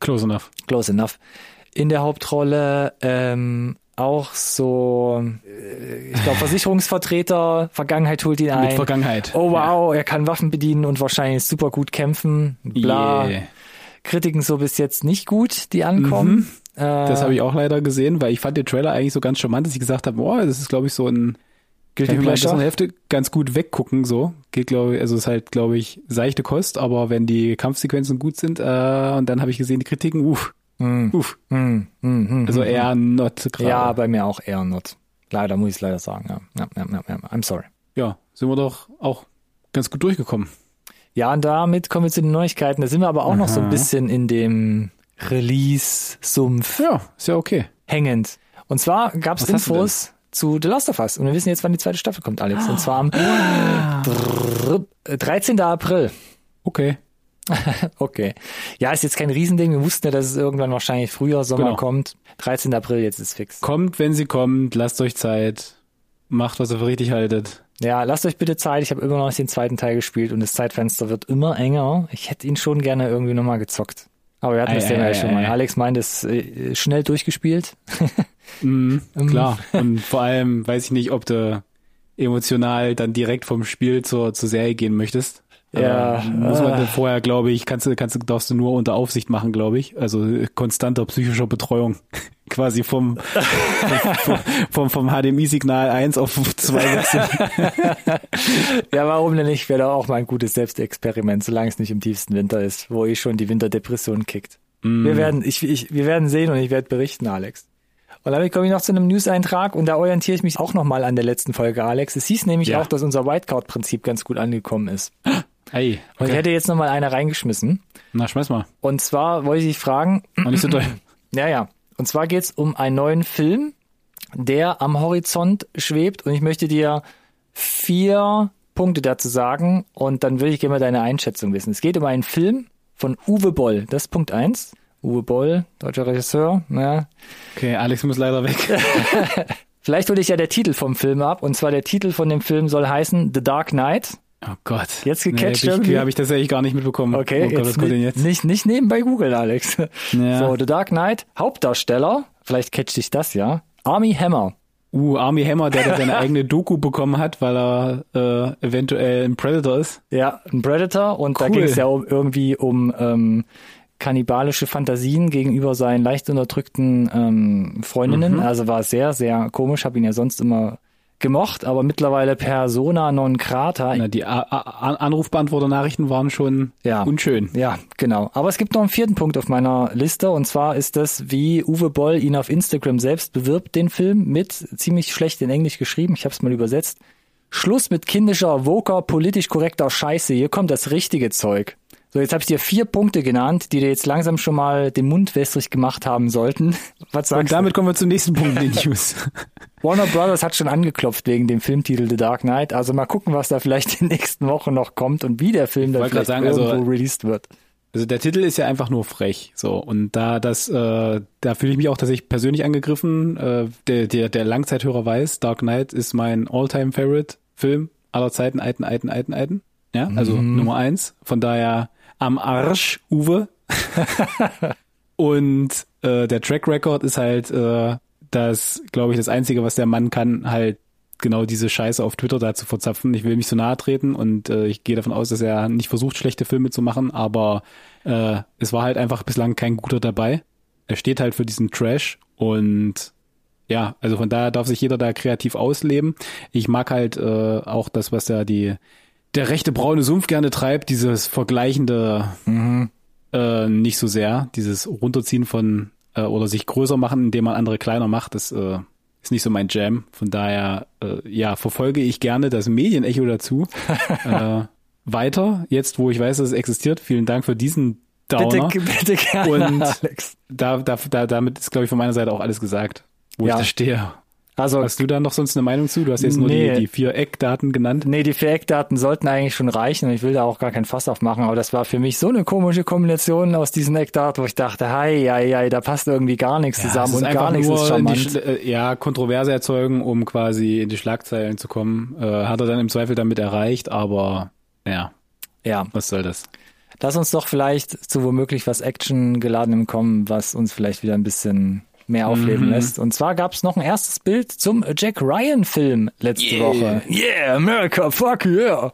Close enough. Close enough. In der Hauptrolle ähm, auch so, äh, ich glaube, Versicherungsvertreter, Vergangenheit holt ihn ein. Mit Vergangenheit. Oh wow, ja. Er kann Waffen bedienen und wahrscheinlich super gut kämpfen. Bla. Yeah. Kritiken so bis jetzt nicht gut, die ankommen. Mhm. Das habe ich auch leider gesehen, weil ich fand den Trailer eigentlich so ganz charmant, dass ich gesagt habe, boah, das ist, glaube ich, so ein Guilty Pleasure. Das Hälfte ganz gut weggucken, so. Geht, glaube ich, also ist halt, glaube ich, seichte Kost, aber wenn die Kampfsequenzen gut sind, äh, und dann habe ich gesehen, die Kritiken, uff, mm. uff. Mm, mm, mm, also mm, eher not gerade. Ja, bei mir auch eher not. Leider, muss ich leider sagen, ja. Ja, ja, ja, ja. I'm sorry. Ja, sind wir doch auch ganz gut durchgekommen. Ja, und damit kommen wir zu den Neuigkeiten. Da sind wir aber auch Aha. noch so ein bisschen in dem Release-Sumpf. Ja, ist ja okay. Hängend. Und zwar gab es Infos zu The Last of Us. Und wir wissen jetzt, wann die zweite Staffel kommt, Alex. Und zwar am dreizehnten April. Okay. Okay. Ja, ist jetzt kein Riesending. Wir wussten ja, dass es irgendwann wahrscheinlich Frühjahr, Sommer genau. kommt. dreizehnten April, jetzt ist fix. Kommt, wenn sie kommt. Lasst euch Zeit. Macht, was ihr für richtig haltet. Ja, lasst euch bitte Zeit. Ich habe immer noch nicht den zweiten Teil gespielt und das Zeitfenster wird immer enger. Ich hätte ihn schon gerne irgendwie nochmal gezockt. Aber wir hatten das Thema ja schon mal. Alex meint, es äh, schnell durchgespielt. mm, klar. Und vor allem weiß ich nicht, ob du emotional dann direkt vom Spiel zur, zur Serie gehen möchtest. Ja. Äh, muss man äh. vorher, glaube ich, kannst du, kannst du, darfst du nur unter Aufsicht machen, glaube ich. Also konstanter psychischer Betreuung. Quasi vom, vom, vom, vom H D M I-Signal eins auf zwei wechseln. Ja, warum denn nicht? Wäre doch auch mal ein gutes Selbstexperiment, solange es nicht im tiefsten Winter ist, wo eh schon die Winterdepression kickt. Mm. Wir werden, ich, ich, wir werden sehen und ich werde berichten, Alex. Und damit komme ich noch zu einem News-Eintrag und da orientiere ich mich auch nochmal an der letzten Folge, Alex. Es hieß nämlich ja. auch, dass unser Whitecard-Prinzip ganz gut angekommen ist. Hey, okay. Und ich hätte jetzt nochmal eine reingeschmissen. Na, schmeiß mal. Und zwar wollte ich dich fragen. Noch nicht so doll. Ja, ja. Und zwar geht's um einen neuen Film, der am Horizont schwebt. Und ich möchte dir vier Punkte dazu sagen. Und dann würde ich gerne mal deine Einschätzung wissen. Es geht um einen Film von Uwe Boll. Das ist Punkt eins. Uwe Boll, deutscher Regisseur. Ja. Okay, Alex muss leider weg. Vielleicht hole ich ja der Titel vom Film ab. Und zwar der Titel von dem Film soll heißen The Dark Knight. Oh Gott. Jetzt gecatcht nee, irgendwie? Habe ich, hab ich tatsächlich gar nicht mitbekommen. Okay, oh Gott, jetzt, was kommt denn jetzt? Nicht, nicht nebenbei googeln, Alex. Ja. So, The Dark Knight, Hauptdarsteller, vielleicht catcht dich das, ja. Armie Hammer. Uh, Armie Hammer, der da seine eigene Doku bekommen hat, weil er äh, eventuell ein Predator ist. Ja, ein Predator. Und cool. Da ging es ja um, irgendwie um ähm, kannibalische Fantasien gegenüber seinen leicht unterdrückten ähm, Freundinnen. Mhm. Also war sehr, sehr komisch. Habe ihn ja sonst immer gemocht, aber mittlerweile persona non grata. Na, die A- A- Anrufbeantworter-Nachrichten waren schon ja. unschön. Ja, genau. Aber es gibt noch einen vierten Punkt auf meiner Liste und zwar ist das, wie Uwe Boll ihn auf Instagram selbst bewirbt, den Film, mit ziemlich schlecht in Englisch geschrieben, ich habe es mal übersetzt. Schluss mit kindischer, woker, politisch korrekter Scheiße, hier kommt das richtige Zeug. So, jetzt habe ich dir vier Punkte genannt, die dir jetzt langsam schon mal den Mund wässrig gemacht haben sollten. Was sagst du? Und damit kommen wir zum nächsten Punkt in den News. Warner Brothers hat schon angeklopft wegen dem Filmtitel The Dark Knight. Also mal gucken, was da vielleicht in den nächsten Wochen noch kommt und wie der Film dann vielleicht sagen, irgendwo also, released wird. Also der Titel ist ja einfach nur frech. So, und da das, äh, da fühle ich mich auch tatsächlich persönlich angegriffen. Äh, der, der, der Langzeithörer weiß, Dark Knight ist mein All-Time-Favorite-Film aller Zeiten, alten, alten, alten, alten. Ja, also mhm. Nummer eins. Von daher am Arsch, Uwe. Und äh, der Track Record ist halt äh, das, glaube ich, das Einzige, was der Mann kann, halt genau diese Scheiße auf Twitter da zu verzapfen. Ich will mich so nahe treten und äh, ich gehe davon aus, dass er nicht versucht, schlechte Filme zu machen, aber äh, es war halt einfach bislang kein guter dabei. Er steht halt für diesen Trash und ja, also von daher darf sich jeder da kreativ ausleben. Ich mag halt äh, auch das, was da die der rechte braune Sumpf gerne treibt, dieses vergleichende mhm. äh, nicht so sehr, dieses Runterziehen von äh, oder sich größer machen, indem man andere kleiner macht, das äh, ist nicht so mein Jam. Von daher, äh, ja, verfolge ich gerne das Medienecho dazu. äh, weiter, jetzt wo ich weiß, dass es existiert. Vielen Dank für diesen Downer. Bitte, bitte gerne, und Alex. Da, da, da, damit ist, glaube ich, von meiner Seite auch alles gesagt, wo ja. ich da stehe. Also, hast du da noch sonst eine Meinung zu? Du hast jetzt nur nee, die, die vier Eckdaten genannt. Nee, die vier Eckdaten sollten eigentlich schon reichen und ich will da auch gar kein Fass aufmachen, aber das war für mich so eine komische Kombination aus diesen Eckdaten, wo ich dachte, hei, hei, hei, da passt irgendwie gar nichts ja, zusammen und gar nichts ist charmant. Die, ja, Kontroverse erzeugen, um quasi in die Schlagzeilen zu kommen. Äh, hat er dann im Zweifel damit erreicht, aber ja, ja. was soll das? lass uns doch vielleicht zu womöglich was Action-geladenem kommen, was uns vielleicht wieder ein bisschen mehr aufleben Mhm. lässt. Und zwar gab es noch ein erstes Bild zum Jack Ryan-Film letzte Yeah. Woche. Yeah, America, fuck yeah.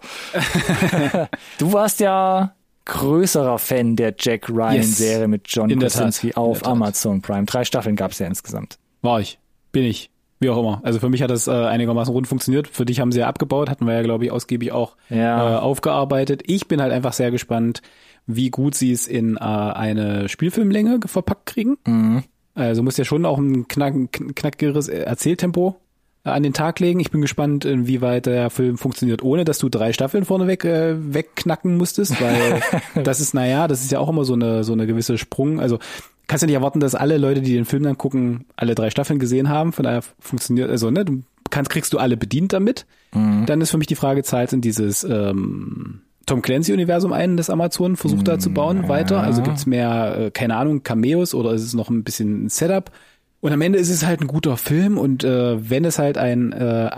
Du warst ja größerer Fan der Jack Ryan-Serie mit John In der Tat. Krasinski auf In der Tat. Amazon Prime. Drei Staffeln gab es ja insgesamt. War ich. Bin ich. Wie auch immer. Also für mich hat das äh, einigermaßen rund funktioniert. Für dich haben sie ja abgebaut, hatten wir ja, glaube ich, ausgiebig auch Ja. äh, aufgearbeitet. Ich bin halt einfach sehr gespannt, wie gut sie es in äh, eine Spielfilmlänge verpackt kriegen. Mhm. Also muss ja schon auch ein knack, knackigeres Erzähltempo äh, an den Tag legen. Ich bin gespannt, inwieweit der Film funktioniert, ohne dass du drei Staffeln vorneweg äh, wegknacken musstest, weil das ist, naja, das ist ja auch immer so eine so eine gewisse Sprung. Also kannst ja nicht erwarten, dass alle Leute, die den Film dann gucken, alle drei Staffeln gesehen haben. Von daher funktioniert, also ne, du kannst, kriegst du alle bedient damit. Mhm. Dann ist für mich die Frage, zahlt in dieses ähm, Tom Clancy-Universum ein, das Amazon versucht da zu bauen, weiter? Also gibt's mehr, äh, keine Ahnung, Cameos oder ist es noch ein bisschen ein Setup? Und am Ende ist es halt ein guter Film und äh, wenn es halt ein äh,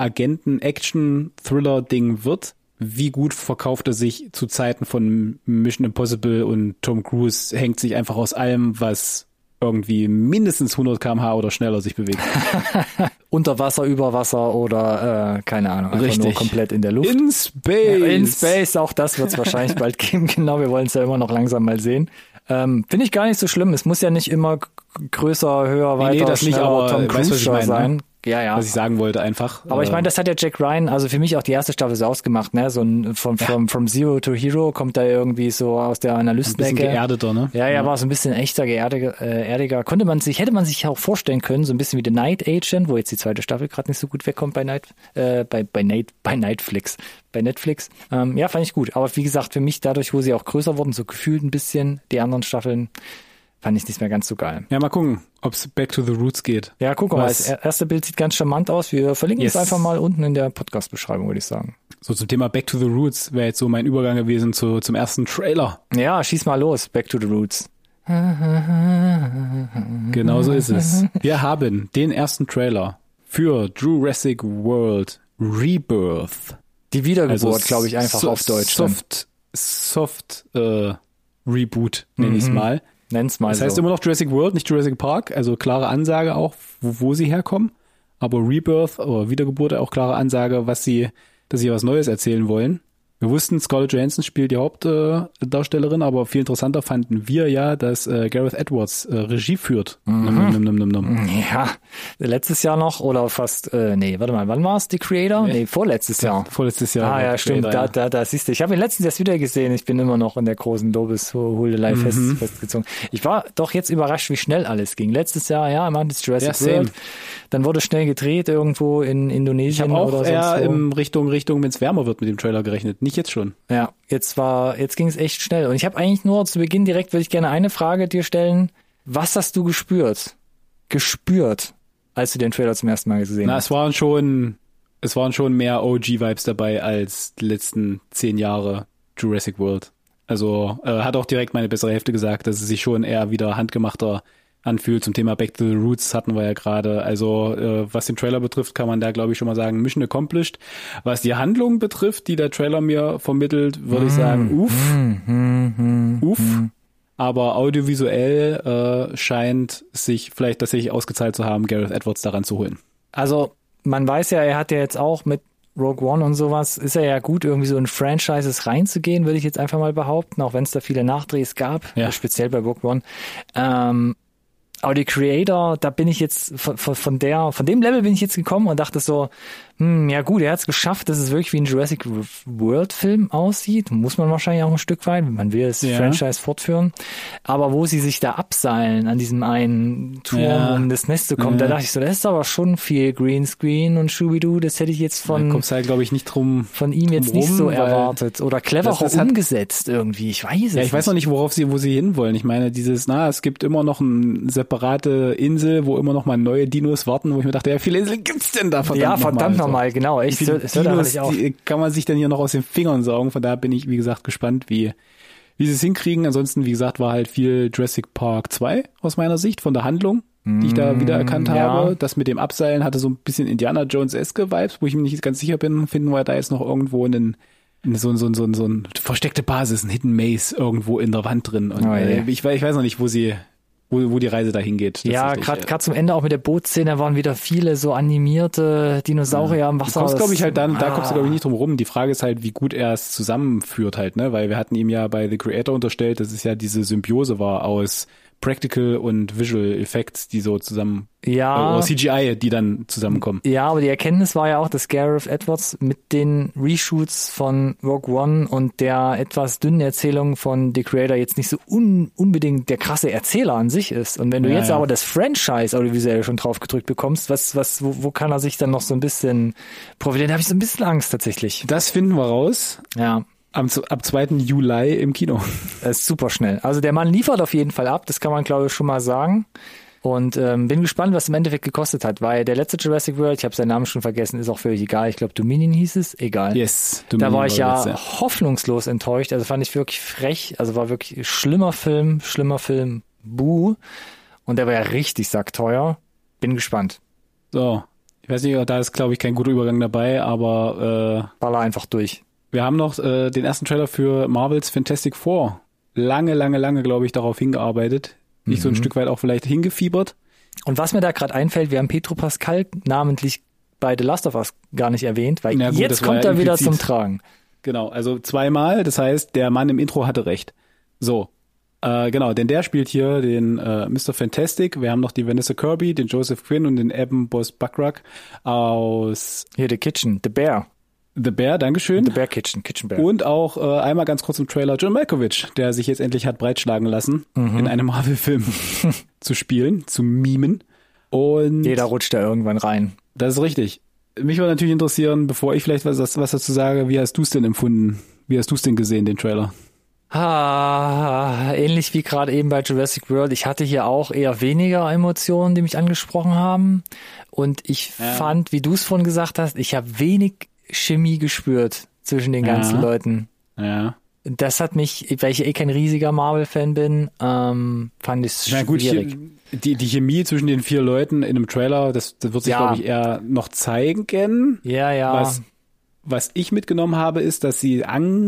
Agenten-Action-Thriller-Ding wird, wie gut verkauft er sich zu Zeiten von Mission Impossible und Tom Cruise hängt sich einfach aus allem, was irgendwie mindestens hundert Kilometer pro Stunde oder schneller sich bewegt. Unter Wasser, über Wasser oder äh, keine Ahnung, einfach Richtig. nur komplett in der Luft. In Space! Ja, in Space, auch das wird es wahrscheinlich bald geben. Genau, wir wollen es ja immer noch langsam mal sehen. Ähm, Finde ich gar nicht so schlimm. Es muss ja nicht immer g- größer, höher, Nee, weiter, nee, das nicht, schneller aber Tom weißt du, was Cruise ich Show meine, sein. ne? Ja, ja. Was ich sagen wollte einfach. Aber ich meine, das hat ja Jack Ryan, also für mich auch die erste Staffel so ausgemacht, ne? So ein from, from, from Zero to Hero kommt da irgendwie so aus der ein bisschen Analystenecke. geerdeter, ne? Ja, ja, war so ein bisschen echter, geerdiger, äh, erdiger. Konnte man sich, hätte man sich auch vorstellen können, so ein bisschen wie The Night Agent, wo jetzt die zweite Staffel gerade nicht so gut wegkommt bei Night, äh, bei, bei Night, bei Netflix, bei Netflix. Ähm, ja, fand ich gut. Aber wie gesagt, für mich dadurch, wo sie auch größer wurden, so gefühlt ein bisschen, die anderen Staffeln, fand ich nicht mehr ganz so geil. Ja, mal gucken, ob's Back to the Roots geht. Ja, guck mal, Was- das erste Bild sieht ganz charmant aus. Wir verlinken Yes. es einfach mal unten in der Podcast-Beschreibung, würde ich sagen. So zum Thema Back to the Roots wäre jetzt so mein Übergang gewesen zu, zum ersten Trailer. Ja, schieß mal los, Back to the Roots. Genau so ist es. Wir haben den ersten Trailer für Jurassic World Rebirth. Die Wiedergeburt, Also glaube ich, einfach so- auf Deutsch. dann. Soft, Soft äh, Reboot, nenne ich es Mhm. mal. Nenn's mal Das heißt so. immer noch Jurassic World, nicht Jurassic Park. Also klare Ansage auch, wo, wo sie herkommen. Aber Rebirth oder Wiedergeburt auch klare Ansage, was sie, dass sie was Neues erzählen wollen. Wir wussten, Scarlett Johansson spielt die Hauptdarstellerin, aber viel interessanter fanden wir ja, dass äh, Gareth Edwards äh, Regie führt. Mhm. Num, num, num, num, num. Ja, letztes Jahr noch oder fast, äh, nee, warte mal, wann war es, die Creator? Nee, vorletztes Jahr. Vorletztes Jahr. Ah ja, stimmt, da, da, da siehst du. Ich habe ihn letztens erst wieder gesehen. Ich bin immer noch in der großen Lobeshuldelei fest, Mhm. festgezogen. Ich war doch jetzt überrascht, wie schnell alles ging. Letztes Jahr, ja, man das Jurassic Ja, same. World. Dann wurde schnell gedreht irgendwo in Ich Indonesien habe auch oder eher sonst wo. in Richtung, Richtung, wenn es wärmer wird mit dem Trailer gerechnet. Nicht jetzt schon. Ja, jetzt war, jetzt ging es echt schnell. Und ich habe eigentlich nur zu Beginn direkt, würde ich gerne eine Frage dir stellen. Was hast du gespürt? Gespürt, als du den Trailer zum ersten Mal gesehen Na, hast? es waren schon, es waren schon mehr O G-Vibes dabei als die letzten zehn Jahre Jurassic World. Also äh, hat auch direkt meine bessere Hälfte gesagt, dass es sich schon eher wieder handgemachter anfühlt. Zum Thema Back to the Roots hatten wir ja gerade. Also äh, was den Trailer betrifft, kann man da glaube ich schon mal sagen, Mission accomplished. Was die Handlung betrifft, die der Trailer mir vermittelt, würde ich sagen, uff, uff. Aber audiovisuell äh, scheint sich vielleicht tatsächlich ausgezahlt zu haben, Gareth Edwards daran zu holen. Also, man weiß ja, er hat ja jetzt auch mit Rogue One und sowas, ist er ja gut, irgendwie so in Franchises reinzugehen, würde ich jetzt einfach mal behaupten, auch wenn es da viele Nachdrehs gab, Ja. speziell bei Rogue One. Ähm, aber die Creator, da bin ich jetzt von, von, von der, von dem Level bin ich jetzt gekommen und dachte so, hm, ja gut, er hat es geschafft, dass es wirklich wie ein Jurassic World Film aussieht. Muss man wahrscheinlich auch ein Stück weit, man will das Ja. Franchise fortführen. Aber wo sie sich da abseilen an diesem einen Turm, Ja. um das Nest zu kommen, Ja. da dachte ich so, das ist aber schon viel Greenscreen und Schubidu, das hätte ich jetzt Da von, kommst halt, glaube ich, nicht drum. von ihm jetzt drum nicht so rum, weil erwartet. Oder cleverer das- das hat- umgesetzt irgendwie, ich weiß es Ja, ich weiß noch nicht. nicht, worauf sie, wo sie hinwollen. Ich meine, dieses, na, es gibt immer noch eine separate Insel, wo immer noch mal neue Dinos warten, wo ich mir dachte, ja, wie viele Inseln gibt's denn da? Verdammt Ja, verdammt noch mal, nochmal, genau, echt, Wie viele es hört einfach Dinos nicht auf. die kann man sich denn hier noch aus den Fingern saugen? Von daher bin ich, wie gesagt, gespannt, wie, wie sie es hinkriegen. Ansonsten, wie gesagt, war halt viel Jurassic Park zwei aus meiner Sicht von der Handlung, die ich da wiedererkannt ja. habe. Das mit dem Abseilen hatte so ein bisschen Indiana Jones-eske Vibes, wo ich mir nicht ganz sicher bin, finden wir da jetzt noch irgendwo einen So, so, so, so ein versteckte Basis, ein Hidden Maze irgendwo in der Wand drin. Und oh, äh, yeah. ich, ich weiß noch nicht, wo sie, wo, wo die Reise dahin geht. Ja, gerade gerade zum Ende auch mit der Bootszene waren wieder viele so animierte Dinosaurier ja. am Wasser. Du kommst, glaube ich, halt dann, ah. da kommst du, glaube ich, nicht drum rum. Die Frage ist halt, wie gut er es zusammenführt halt, ne? Weil wir hatten ihm ja bei The Creator unterstellt, dass es ja diese Symbiose war aus Practical und Visual Effects, die so zusammen, ja, oder C G I, die dann zusammenkommen. Ja, aber die Erkenntnis war ja auch, dass Gareth Edwards mit den Reshoots von Rogue One und der etwas dünnen Erzählung von The Creator jetzt nicht so un- unbedingt der krasse Erzähler an sich ist. Und wenn du ja, jetzt ja. aber das Franchise audiovisuell schon drauf gedrückt bekommst, was, was, wo, wo kann er sich dann noch so ein bisschen profilieren? Da habe ich so ein bisschen Angst tatsächlich. Das finden wir raus. Ja. Am, ab zweiten Juli im Kino. Das ist super schnell. Also der Mann liefert auf jeden Fall ab, das kann man, glaube ich, schon mal sagen. Und ähm, bin gespannt, was im Endeffekt gekostet hat, weil der letzte Jurassic World, ich habe seinen Namen schon vergessen, ist auch völlig egal. Ich glaube, Dominion hieß es, egal. Yes, Dominion. Da war ich ja letzte. hoffnungslos enttäuscht. Also fand ich wirklich frech. Also war wirklich schlimmer Film, schlimmer Film, buh. Und der war ja richtig sackteuer. Bin gespannt. So, ich weiß nicht, da ist, glaube ich, kein guter Übergang dabei, aber äh, baller einfach durch. Wir haben noch äh, den ersten Trailer für Marvels Fantastic Four. Lange, lange, lange, glaube ich, darauf hingearbeitet. Nicht mhm. so ein Stück weit auch vielleicht hingefiebert. Und was mir da gerade einfällt, wir haben Pedro Pascal namentlich bei The Last of Us gar nicht erwähnt, weil ja, gut, jetzt kommt er ja wieder zum Tragen. Genau, also zweimal, das heißt, der Mann im Intro hatte recht. So, äh, genau, denn der spielt hier den äh, Mister Fantastic. Wir haben noch die Vanessa Kirby, den Joseph Quinn und den Eben Boss Backrack aus... Hier, The Kitchen, The Bear. The Bear, dankeschön. The Bear Kitchen, Kitchen Bear. Und auch äh, einmal ganz kurz im Trailer John Malkovich, der sich jetzt endlich hat breitschlagen lassen, mhm. in einem Marvel-Film zu spielen, zu mimen. Und jeder rutscht da irgendwann rein. Das ist richtig. Mich würde natürlich interessieren, bevor ich vielleicht was, was dazu sage, wie hast du es denn empfunden? Wie hast du es denn gesehen, den Trailer? Ah, ähnlich wie gerade eben bei Jurassic World. Ich hatte hier auch eher weniger Emotionen, die mich angesprochen haben. Und ich ja. fand, wie du es vorhin gesagt hast, ich habe wenig Chemie gespürt zwischen den ganzen ja. Leuten. Ja. Das hat mich, weil ich eh kein riesiger Marvel-Fan bin, ähm, fand ich es schwierig. Gut, die, die Chemie zwischen den vier Leuten in einem Trailer, das, das wird sich, ja. glaube ich, eher noch zeigen. Ja, ja. Was, was ich mitgenommen habe, ist, dass sie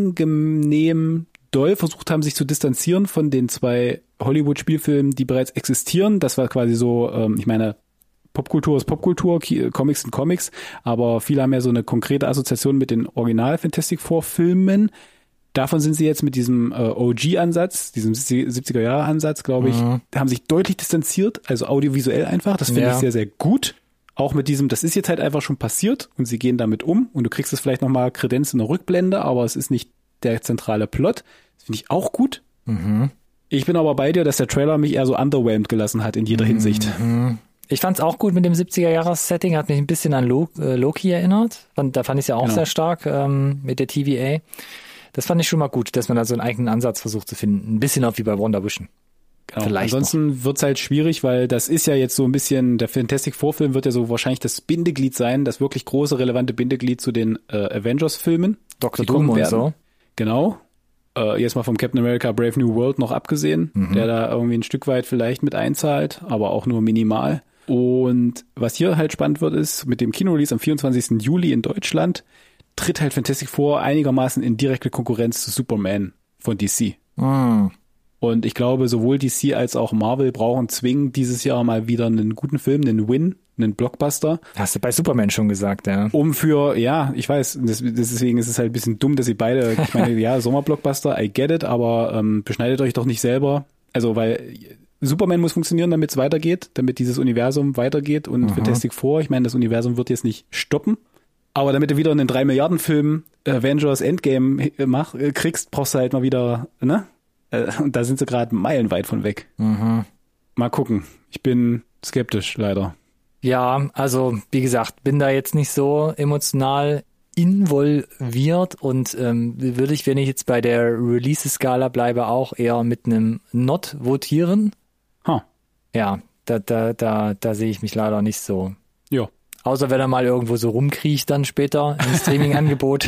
angenehm doll versucht haben, sich zu distanzieren von den zwei Hollywood-Spielfilmen, die bereits existieren. Das war quasi so, ähm, ich meine, Popkultur ist Popkultur, Comics sind Comics, aber viele haben ja so eine konkrete Assoziation mit den Original Fantastic Four Filmen. Davon sind sie jetzt mit diesem äh, O G-Ansatz, diesem siebziger-Jahre-Ansatz, glaube ich, mhm. haben sich deutlich distanziert, also audiovisuell einfach. Das finde ja. ich sehr, sehr gut. Auch mit diesem, das ist jetzt halt einfach schon passiert und sie gehen damit um und du kriegst es vielleicht nochmal Kredenz in der Rückblende, aber es ist nicht der zentrale Plot. Das finde ich auch gut. Mhm. Ich bin aber bei dir, dass der Trailer mich eher so underwhelmed gelassen hat in jeder mhm. Hinsicht. Ich fand's auch gut mit dem siebziger-Jahres-Setting, hat mich ein bisschen an Lo- äh, Loki erinnert. Da fand ich es ja auch genau. sehr stark ähm, mit der T V A. Das fand ich schon mal gut, dass man da so einen eigenen Ansatz versucht zu finden. Ein bisschen auch wie bei Wonder Vision. Genau. Vielleicht Ansonsten noch. Wird's halt schwierig, weil das ist ja jetzt so ein bisschen, der Fantastic Four-Film wird ja so wahrscheinlich das Bindeglied sein, das wirklich große, relevante Bindeglied zu den äh, Avengers-Filmen. Doktor Doom und so. Genau. Äh, jetzt mal vom Captain America Brave New World noch abgesehen, mhm. der da irgendwie ein Stück weit vielleicht mit einzahlt, aber auch nur minimal. Und was hier halt spannend wird, ist, mit dem Kinorelease am vierundzwanzigsten Juli in Deutschland tritt halt Fantastic Four einigermaßen in direkte Konkurrenz zu Superman von D C. Mhm. Und ich glaube, sowohl D C als auch Marvel brauchen zwingend dieses Jahr mal wieder einen guten Film, einen Win, einen Blockbuster. Hast du bei Superman schon gesagt, ja. Um für, ja, ich weiß, das, deswegen ist es halt ein bisschen dumm, dass sie beide, ich meine, ja, Sommerblockbuster, I get it, aber ähm, beschneidet euch doch nicht selber. Also, weil Superman muss funktionieren, damit es weitergeht, damit dieses Universum weitergeht und Aha. Fantastic Four, ich meine, das Universum wird jetzt nicht stoppen, aber damit du wieder einen drei Milliarden Film Avengers Endgame mach, kriegst, brauchst du halt mal wieder, ne? Und da sind sie gerade meilenweit von weg. Mhm. Mal gucken. Ich bin skeptisch, leider. Ja, also wie gesagt, bin da jetzt nicht so emotional involviert und ähm, würde ich, wenn ich jetzt bei der Release-Skala bleibe, auch eher mit einem Not votieren. Huh. Ja, da, da, da, da sehe ich mich leider nicht so. Ja. Außer wenn er mal irgendwo so rumkriecht dann später im Streaming-Angebot,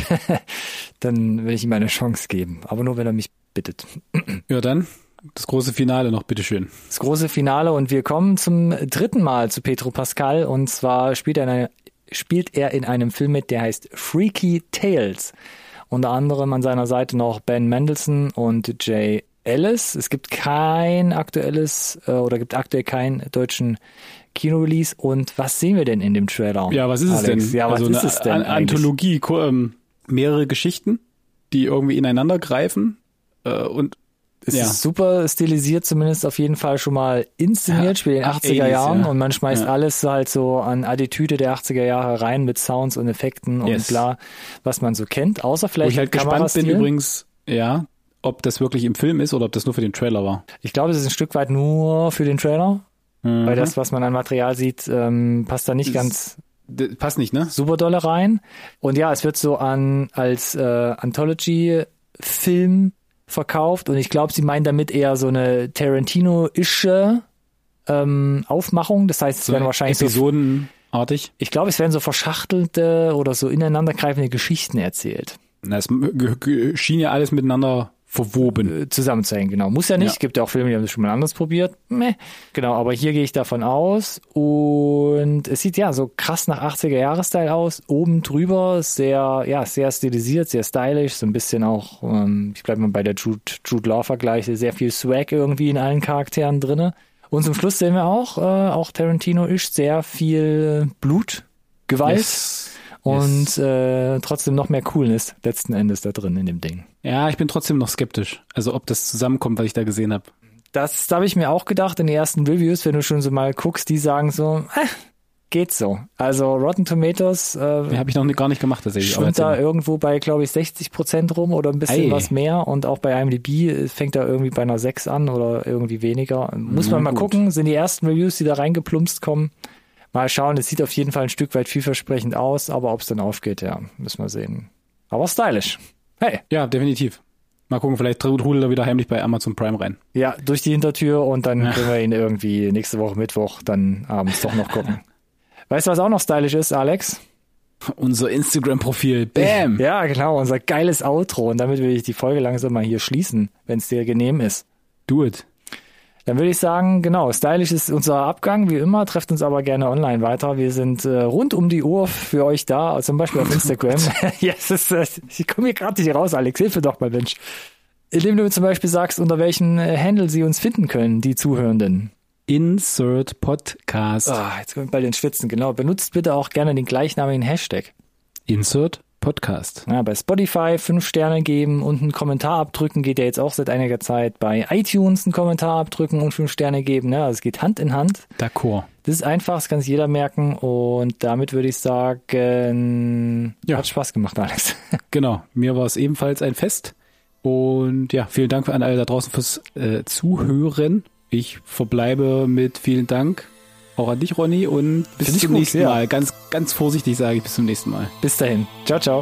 dann will ich ihm eine Chance geben. Aber nur, wenn er mich bittet. Ja, dann das große Finale noch, bitteschön. Das große Finale und wir kommen zum dritten Mal zu Pedro Pascal und zwar spielt er in, eine, spielt er in einem Film mit, der heißt Freaky Tales. Unter anderem an seiner Seite noch Ben Mendelsohn und Jay Ellis. Es gibt kein aktuelles äh, oder gibt aktuell keinen deutschen Kino-Release. Und was sehen wir denn in dem Trailer? Ja, was ist Alex? es denn? Ja, was also ist eine es denn An- Anthologie, ähm, mehrere Geschichten, die irgendwie ineinander greifen äh, und Es ja. ist super stilisiert, zumindest auf jeden Fall schon mal inszeniert, Ja, spielt in den ach, achtziger Jahren ja. und man schmeißt Ja. alles halt so an Attitüde der achtziger Jahre rein mit Sounds und Effekten und Yes. bla, was man so kennt, außer Wo vielleicht ich halt mit gespannt bin Kamerastil. übrigens, ja, ob das wirklich im Film ist oder ob das nur für den Trailer war. Ich glaube, es ist ein Stück weit nur für den Trailer, Mhm. weil das, was man an Material sieht, ähm, passt da nicht Ist- ganz D- passt nicht, ne? super dolle rein. Und ja, es wird so an als äh, Anthology-Film verkauft und ich glaube, sie meinen damit eher so eine Tarantino-ische ähm, Aufmachung. Das heißt, es So werden wahrscheinlich so, episodenartig. ich glaube, es werden so verschachtelte oder so ineinandergreifende Geschichten erzählt. Na, es g- g- schien ja alles miteinander verwoben. Äh, Zusammenzuhängen, genau. Muss ja nicht. Ja. Gibt ja auch Filme, die haben das schon mal anders probiert. Meh. Genau, aber hier gehe ich davon aus. Und es sieht ja so krass nach achtziger-Jahre-Style aus. Oben drüber sehr, ja, sehr stilisiert, sehr stylisch. So ein bisschen auch, ähm, ich bleibe mal bei der Jude, Jude Law-Vergleiche, sehr viel Swag irgendwie in allen Charakteren drinne. Und zum Schluss sehen wir auch, äh, auch Tarantino-isch, sehr viel Blut, Gewalt. Yes. Und äh, trotzdem noch mehr Coolness letzten Endes da drin in dem Ding. Ja, ich bin trotzdem noch skeptisch. Also ob das zusammenkommt, was ich da gesehen habe. Das, da habe ich mir auch gedacht in den ersten Reviews, wenn du schon so mal guckst, die sagen so, äh, geht so. Also Rotten Tomatoes äh, Ja, habe ich noch nicht, gar nicht gemacht tatsächlich. schwimmt da erzähl irgendwo bei, glaube ich, sechzig Prozent rum oder ein bisschen Ei. was mehr. Und auch bei I M D B fängt da irgendwie bei einer sechs an oder irgendwie weniger. Muss Na man mal gut. gucken, sind die ersten Reviews, die da reingeplumpst kommen. Mal schauen, es sieht auf jeden Fall ein Stück weit vielversprechend aus, aber ob es dann aufgeht, ja, müssen wir sehen. Aber stylisch. Hey. mal. Ja, definitiv. Mal gucken, vielleicht trudelt er wieder heimlich bei Amazon Prime rein. Ja, durch die Hintertür und dann können wir ihn irgendwie nächste Woche Mittwoch dann abends doch noch gucken. Weißt du, was auch noch stylisch ist, Alex? Unser Instagram-Profil. Bam! Ja, genau, unser geiles Outro. Und damit will ich die Folge langsam mal hier schließen, wenn es dir genehm ist. Do it. Dann würde ich sagen, genau, stylisch ist unser Abgang, wie immer. Trefft uns aber gerne online weiter. Wir sind äh, rund um die Uhr für euch da, zum Beispiel auf Instagram. Ja, es ist, äh, ich komme hier gerade nicht raus, Alex. Hilfe doch mal, Mensch. Indem du zum Beispiel sagst, unter welchen äh, Handle sie uns finden können, die Zuhörenden. Insert Podcast. Ah, jetzt kommt bald ins Schwitzen, genau. Benutzt bitte auch gerne den gleichnamigen Hashtag. Insert Podcast. Ja, bei Spotify fünf Sterne geben und einen Kommentar abdrücken geht ja jetzt auch seit einiger Zeit. Bei iTunes einen Kommentar abdrücken und fünf Sterne geben. Ne? Also es geht Hand in Hand. D'accord. Das ist einfach, das kann sich jeder merken. Und damit würde ich sagen, Ja. hat Spaß gemacht, Alex. Genau, mir war es ebenfalls ein Fest. Und ja, vielen Dank an alle da draußen fürs äh, Zuhören. Ich verbleibe mit vielen Dank auch an dich, Ronny, und bis Find ich zum gut, nächsten ja. Mal. Ganz, ganz vorsichtig sage ich bis zum nächsten Mal. Bis dahin. Ciao, ciao.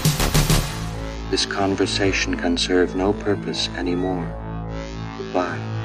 This conversation can serve no purpose anymore. Goodbye.